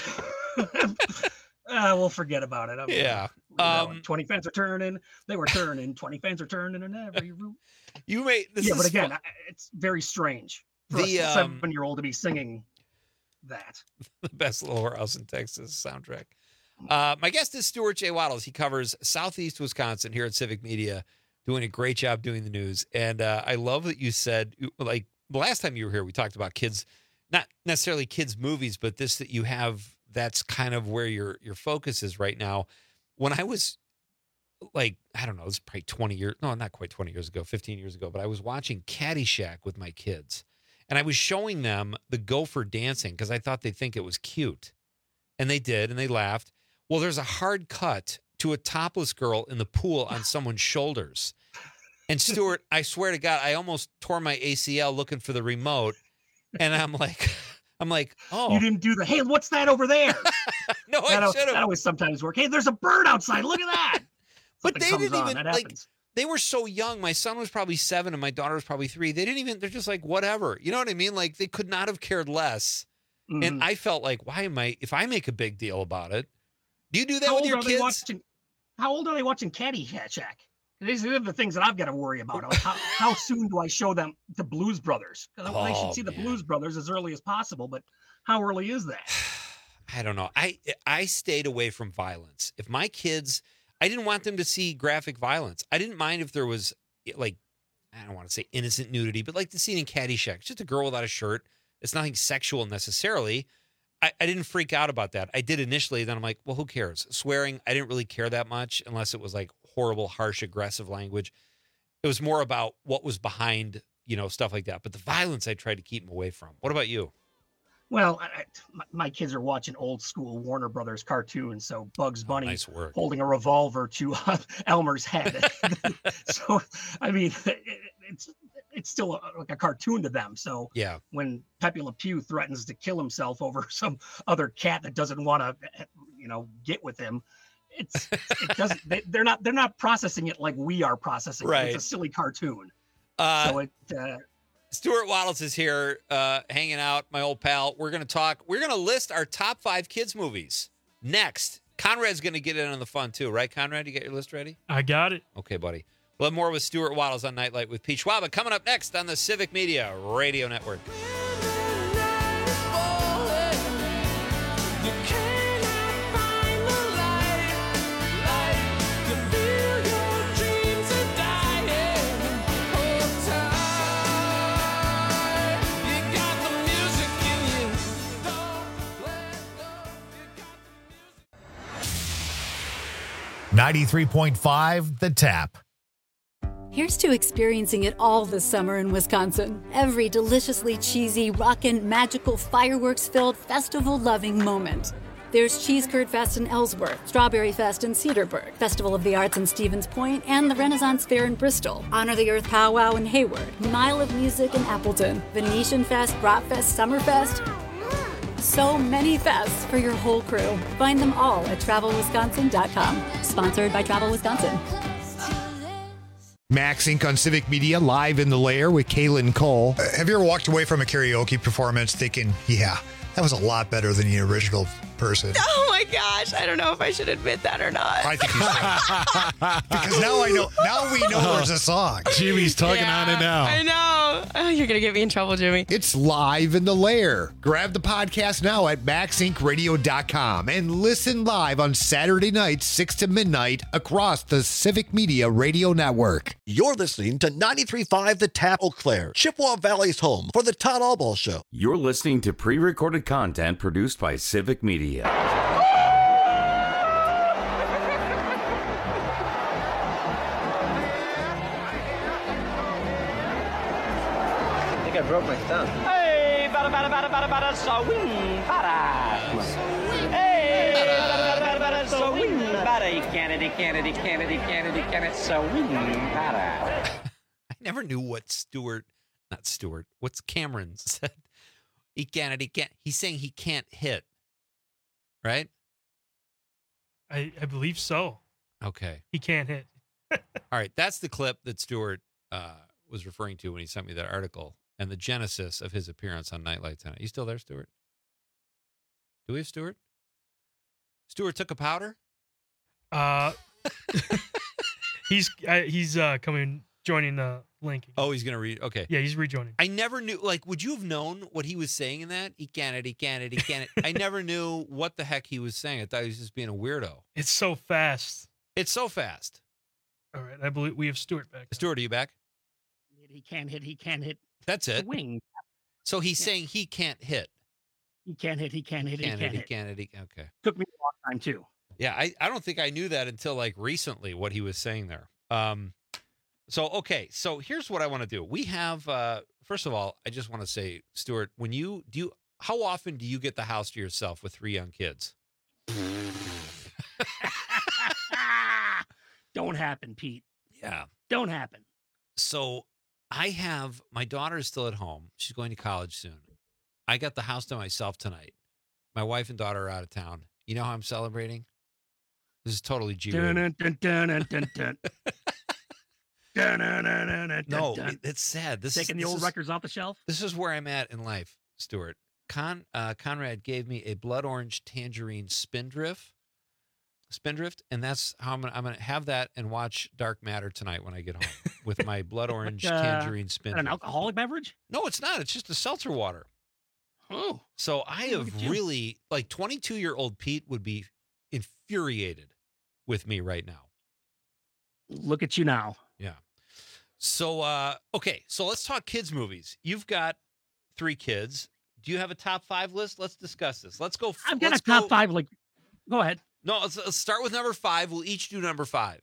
Uh, we'll forget about it. I'm- Yeah. you know, Um, twenty fans are turning. They were turning. Twenty fans are turning in every room. You may. This yeah, is but again, fun. I- it's very strange for The, a um, seven-year-old to be singing that. the Best Little Whorehouse in Texas soundtrack. Uh, my guest is Stuart J. Waddles. He covers Southeast Wisconsin here at Civic Media, doing a great job doing the news. And uh, I love that you said, like, the last time you were here, we talked about kids, not necessarily kids' movies, but this that you have, that's kind of where your your focus is right now. When I was like, I don't know, it was probably twenty years, no, not quite twenty years ago, fifteen years ago, but I was watching Caddyshack with my kids. And I was showing them the gopher dancing because I thought they'd think it was cute. And they did, and they laughed. Well, there's a hard cut to a topless girl in the pool on someone's shoulders. And Stuart, I swear to God, I almost tore my A C L looking for the remote. And I'm like, I'm like, oh. You didn't do the. Hey, what's that over there? No, I that, al- should have. that always sometimes work. Hey, there's a bird outside. Look at that. But Something they comes didn't on, even that like. happens. They were so young. My son was probably seven, and my daughter was probably three. They didn't even. They're just like whatever. You know what I mean? Like they could not have cared less. Mhm. And I felt like, why am I? If I make a big deal about it, do you do that How with old your are they kids? watching? How old are they watching Caddyshack? These are the things that I've got to worry about. Like, how, how soon do I show them the Blues Brothers? 'Cause they Oh, should see the man. Blues Brothers as early as possible. But how early is that? I don't know. I I stayed away from violence. If my kids, I didn't want them to see graphic violence. I didn't mind if there was like, I don't want to say innocent nudity, but like the scene in Caddyshack, it's just a girl without a shirt. It's nothing sexual necessarily. I, I didn't freak out about that. I did initially. Then I'm like, well, who cares? Swearing, I didn't really care that much unless it was like horrible, harsh, aggressive language. It was more about what was behind, you know, stuff like that. But the violence, I tried to keep them away from. What about you? Well, I, I- my, my kids are watching old school Warner Brothers cartoons, so Bugs Bunny nice work. holding a revolver to uh, Elmer's head. So, I mean, it, it's it's still a, like a cartoon to them. So, Yeah. when Pepe Le Pew threatens to kill himself over some other cat that doesn't want to, you know, get with him, it's it doesn't. They, they're not they're not processing it like we are processing. It. Right. It's a silly cartoon. Uh, so it. Uh, Stuart Waddles is here, uh, hanging out, my old pal. We're going to talk. We're going to list our top five kids' movies next. Conrad's going to get in on the fun, too. Right, Conrad? You got your list ready? I got it. Okay, buddy. We'll have more with Stuart Waddles on Nightlight with Pete Schwaba coming up next on the Civic Media Radio Network. You cannot find the light, light. ninety-three point five The Tap. Here's to experiencing it all this summer in Wisconsin. Every deliciously cheesy, rockin', magical, fireworks-filled, festival-loving moment. There's Cheese Curd Fest in Ellsworth, Strawberry Fest in Cedarburg, Festival of the Arts in Stevens Point, and the Renaissance Fair in Bristol, Honor the Earth Powwow in Hayward, Mile of Music in Appleton, Venetian Fest, Brat Fest, Summerfest. So many fests for your whole crew. Find them all at travel wisconsin dot com. Sponsored by Travel Wisconsin. Max Incorporated on Civic Media, live in the lair with Kaylin Cole. Uh, have you ever walked away from a karaoke performance thinking, yeah, that was a lot better than the original person? Oh my gosh, I don't know if I should admit that or not. I think you should. Because now I know, now we know there's a song. Jimmy's tugging Yeah, on it now. I know. Oh, you're going to get me in trouble, Jimmy. It's live in the lair. Grab the podcast now at max inc radio dot com and listen live on Saturday nights, six to midnight, across the Civic Media Radio Network. You're listening to ninety-three point five The Tap, Eau Claire, Chippewa Valley's home for the Todd Allball Show. You're listening to pre-recorded content produced by Civic Media. I think I broke my thumb. Hey, bada bada bada bada bada swing bada. Hey, bada bada bada bada swing bada. Kennedy, Kennedy, Kennedy, Kennedy, Kennedy, swing bada. I never knew what Stewart, not Stewart, what's Cameron said. He can't, he can't, he's saying he can't hit, right? I, I believe so. Okay. He can't hit. All right. That's the clip that Stewart uh, was referring to when he sent me that article and the genesis of his appearance on Nightlight tonight. You still there, Stewart? Do we have Stewart? Stewart took a powder? Uh, he's uh, he's uh, coming, joining the link. Oh, he's going to read. Okay. Yeah, he's rejoining. I never knew, like, would you have known what he was saying in that? He can't it, he can't it, he can't it. I never knew what the heck he was saying. I thought he was just being a weirdo. It's so fast. It's so fast. All right. I believe we have Stewart back. Stewart, are you back? He can't hit. He can't hit. That's it. Wing. So he's saying he can't hit. He can't hit. He can't hit. He Can't can't hit, hit. he can't hit. he- Okay. Took me a long time too. Yeah, I, I don't think I knew that until like recently what he was saying there. Um, so okay, so here's what I want to do. We have uh, first of all, I just want to say, Stuart, when you do you, how often do you get the house to yourself with three young kids? Don't happen, Pete. Yeah, don't happen. So I have my daughter is still at home. She's going to college soon. I got the house to myself tonight. My wife and daughter are out of town. You know how I'm celebrating? This is totally G. Dun, dun, dun, dun, dun, dun, dun. Dun, dun, dun, dun, dun, No, dun. it- it's sad. This Taking is, the this old is- records off the shelf. This is where I'm at in life, Stuart. Con uh, Conrad gave me a blood orange tangerine spindrift, spindrift, and that's how I'm gonna I'm gonna have that and watch Dark Matter tonight when I get home with my blood orange Uh, tangerine is that spindrift. an alcoholic beverage? No, it's not. It's just a seltzer water. Oh, So I Look have at you. really like twenty-two year old Pete would be infuriated with me right now. Look at you now. Yeah. So, uh, okay. So let's talk kids movies. You've got three kids. Do you have a top five list? Let's discuss this. Let's go. I've got let's a top go- five. Like, go ahead. No, let's, let's start with number five. We'll each do number five.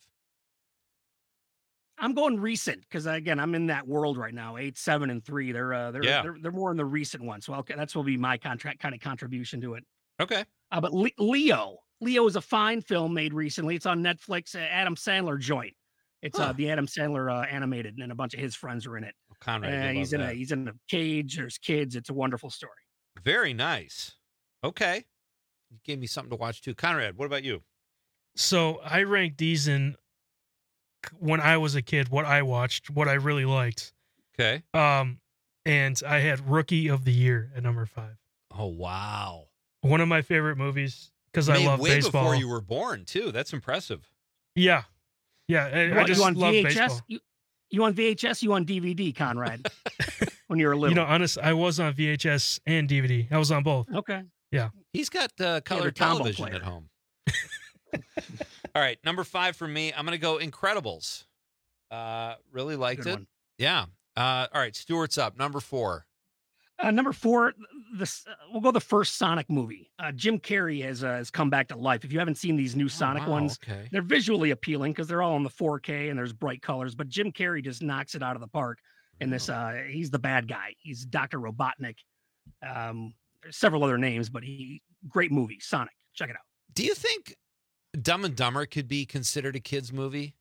I'm going recent because again, I'm in that world right now. Eight, seven, and three. They're uh, they're, Yeah. they're they're more in the recent one. So okay, that's will be my contract kind of contribution to it. Okay. Uh, but Le- Leo, Leo is a fine film made recently. It's on Netflix. Uh, Adam Sandler joint. It's Huh. uh, the Adam Sandler uh, animated, and a bunch of his friends are in it. Conrad, Uh, you'll he's love in a that. he's in a cage. There's kids. It's a wonderful story. Very nice. Okay. You gave me something to watch too. Conrad, what about you? So I ranked these in when I was a kid, what I watched, what I really liked. Okay. Um, and I had Rookie of the Year at number five. Oh, wow. One of my favorite movies because I Made love way baseball. before you were born too. That's impressive. Yeah. Yeah. I, You I want, just you on love V H S? baseball. You, you on V H S? You on D V D, Conrad? when you were little. You know, honest, I was on V H S and D V D. I was on both. Okay. Yeah. He's got uh, color the combo television player. at home. All right, number five for me. I'm going to go Incredibles. Uh, really liked Good it. one. Yeah. Uh, all right, Stuart's up. Number four. Uh, number four, this uh, we'll go the first Sonic movie. Uh, Jim Carrey has uh, has come back to life. If you haven't seen these new Sonic wow, ones, okay. they're visually appealing because they're all in the four K and there's bright colors. But Jim Carrey just knocks it out of the park. In this, uh, he's the bad guy. He's Doctor Robotnik. Um, there's several other names, but he great movie. Sonic, check it out. Do you think Dumb and Dumber could be considered a kid's movie?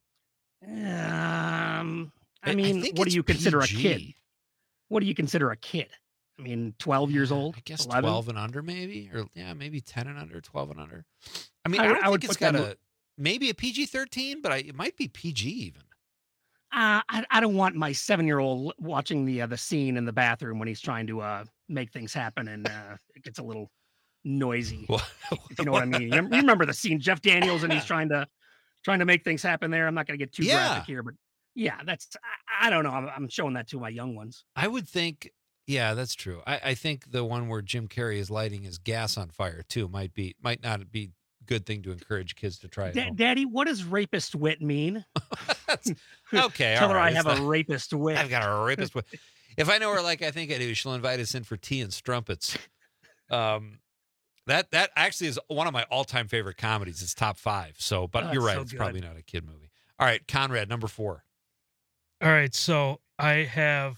Um, I I- I mean, think what do it's you consider P G. a kid? What do you consider a kid? I mean, twelve years old. I guess eleven? twelve and under, maybe, or yeah, maybe ten and under, twelve and under. I mean, I I, would- don't I would think it's put that got mo- a maybe a P G thirteen, but I, it might be P G even. Uh, I, I don't want my seven-year-old watching the uh, the scene in the bathroom when he's trying to uh, make things happen, and uh, it gets a little noisy. If you know what I mean. You rem- you remember the scene, Jeff Daniels, and he's trying to trying to make things happen there. I'm not going to get too Yeah. graphic here, but yeah, that's I, I don't know. I'm, I'm showing that to my young ones. I would think, yeah, that's true. I, I think the one where Jim Carrey is lighting his gas on fire too might be might not be a good thing to encourage kids to try. At Da- home. Daddy, what does rapist wit mean? Okay, Tell all her right, I it's have not- a rapist wit. I've got a rapist. wit. If I know her like I think I do, she'll invite us in for tea and strumpets. Um, that that actually is one of my all-time favorite comedies. It's top five. So, but Oh, you're it's right. so It's good. probably not a kid movie. All right, Conrad, number four. All right, so I have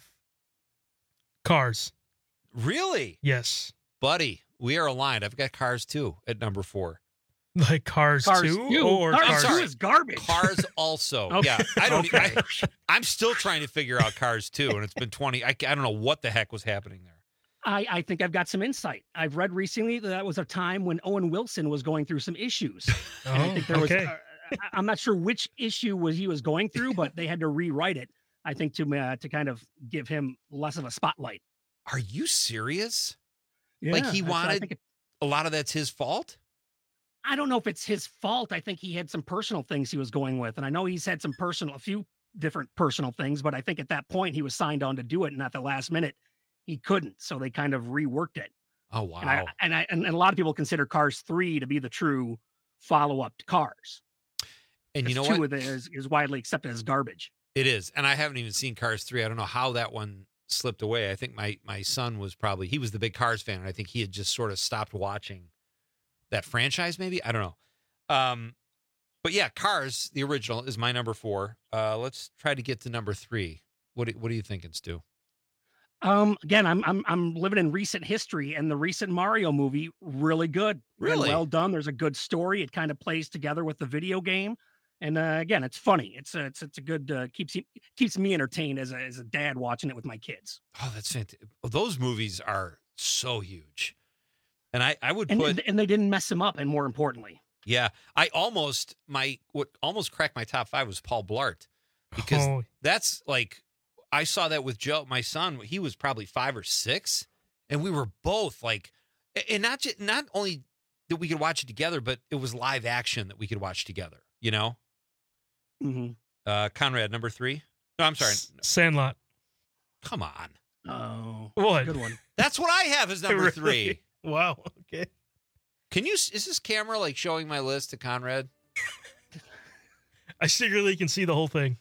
Cars. Really? Yes. Buddy, we are aligned. I've got Cars two at number four. Like Cars, Cars two, two? or Cars Cars? two is garbage. Cars also. Okay. Yeah. I don't Okay. I, I'm still trying to figure out Cars two, and it's been twenty. I, I don't know what the heck was happening there. I, I think I've got some insight. I've read recently that that was a time when Owen Wilson was going through some issues. And I Oh, think there was, okay. uh, I- I'm not sure which issue was he was going through, but they had to rewrite it. I think to uh, to kind of give him less of a spotlight. Are you serious? Yeah, like he that's- I wanted think it- a lot of that's his fault? I don't know if it's his fault. I think he had some personal things he was going with, and I know he's had some personal, a few different personal things. But I think at that point he was signed on to do it, and at the last minute he couldn't, so they kind of reworked it. Oh wow! And I and I and, and a lot of people consider Cars three to be the true follow up to Cars. And you know two what? of it is, is widely accepted as garbage. It is, and I haven't even seen Cars three. I don't know how that one slipped away. I think my my son was probably he was the big Cars fan, and I think he had just sort of stopped watching that franchise. Maybe I don't know. Um, but yeah, Cars the original is my number four. Uh, let's try to get to number three. What do, what are you thinking, Stu? Um, again, I'm I'm I'm living in recent history, and the recent Mario movie really good, Really Really? well done. There's a good story. It kind of plays together with the video game, and uh, again, it's funny. It's a, it's it's a good uh, keeps you- keeps me entertained as a as a dad watching it with my kids. Oh, that's fantastic. Those movies are so huge, and I I would And put and they didn't mess him up, and more importantly, yeah. I almost my what almost cracked my top five was Paul Blart because Oh. that's like I saw that with Joe, my son. He was probably five or six, and we were both like, and not just not only that we could watch it together, but it was live action that we could watch together. You know, mm-hmm. uh, Conrad number three. No, I'm sorry. S- Sandlot. Come on, oh, What? good one. that's what I have as number Really? three. Wow. Okay. Can you? Is this camera like showing my list to Conrad? I secretly can see the whole thing.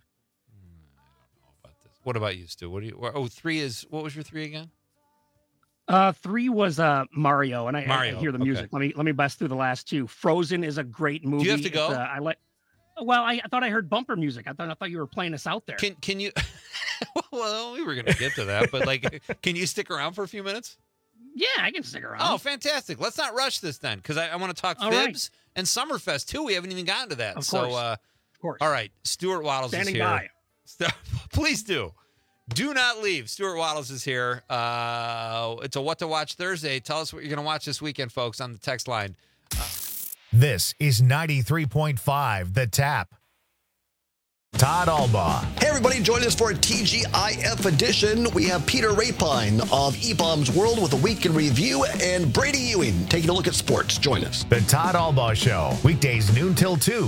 What about you, Stu? What do you? Oh, three is what was your three again? Uh, three was uh Mario, and I, I- I Mario, hear the okay. music. Let me let me bust through the last two. Frozen is a great movie. have to It's, go? uh, I like. Well, I, I thought I heard bumper music. I thought I thought you were playing us out there. Can can you? Well, we were gonna get to that, but like, can you stick around for a few minutes? Yeah, I can stick around. Oh, fantastic! Let's not rush this then, because I, I want to talk All right. Fibs and Summerfest too. We haven't even gotten to that. Of so, course. uh, of course. all right, Stuart Waddles Standing is here. by. St- Please do. Do not leave. Stuart Waddles is here. Uh, it's a What to Watch Thursday. Tell us what you're going to watch this weekend, folks, on the text line. This is ninety-three point five The Tap. Todd Albaugh. Hey, everybody, join us for a T G I F edition. We have Peter Rapine of E-Bombs World with a week in review and Brady Ewing taking a look at sports. Join us. The Todd Albaugh Show. Weekdays noon till two.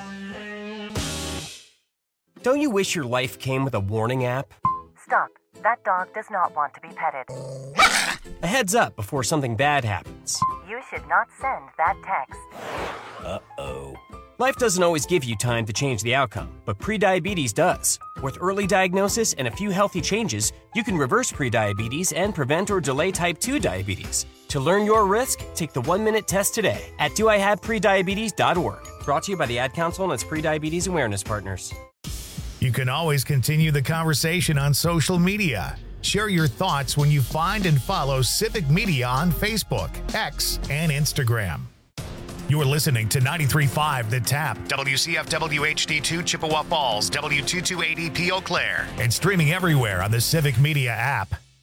Don't you wish your life came with a warning app? Stop. That dog does not want to be petted. A heads up before something bad happens. You should not send that text. Uh-oh. Life doesn't always give you time to change the outcome, but prediabetes does. With early diagnosis and a few healthy changes, you can reverse prediabetes and prevent or delay type two diabetes. To learn your risk, take the one-minute test today at do I have prediabetes dot org. Brought to you by the Ad Council and its prediabetes awareness partners. You can always continue the conversation on social media. Share your thoughts when you find and follow Civic Media on Facebook, X, and Instagram. You're listening to ninety-three point five The Tap, W C F W H D two Chippewa Falls, W two two eight zero P Eau Claire, and streaming everywhere on the Civic Media app.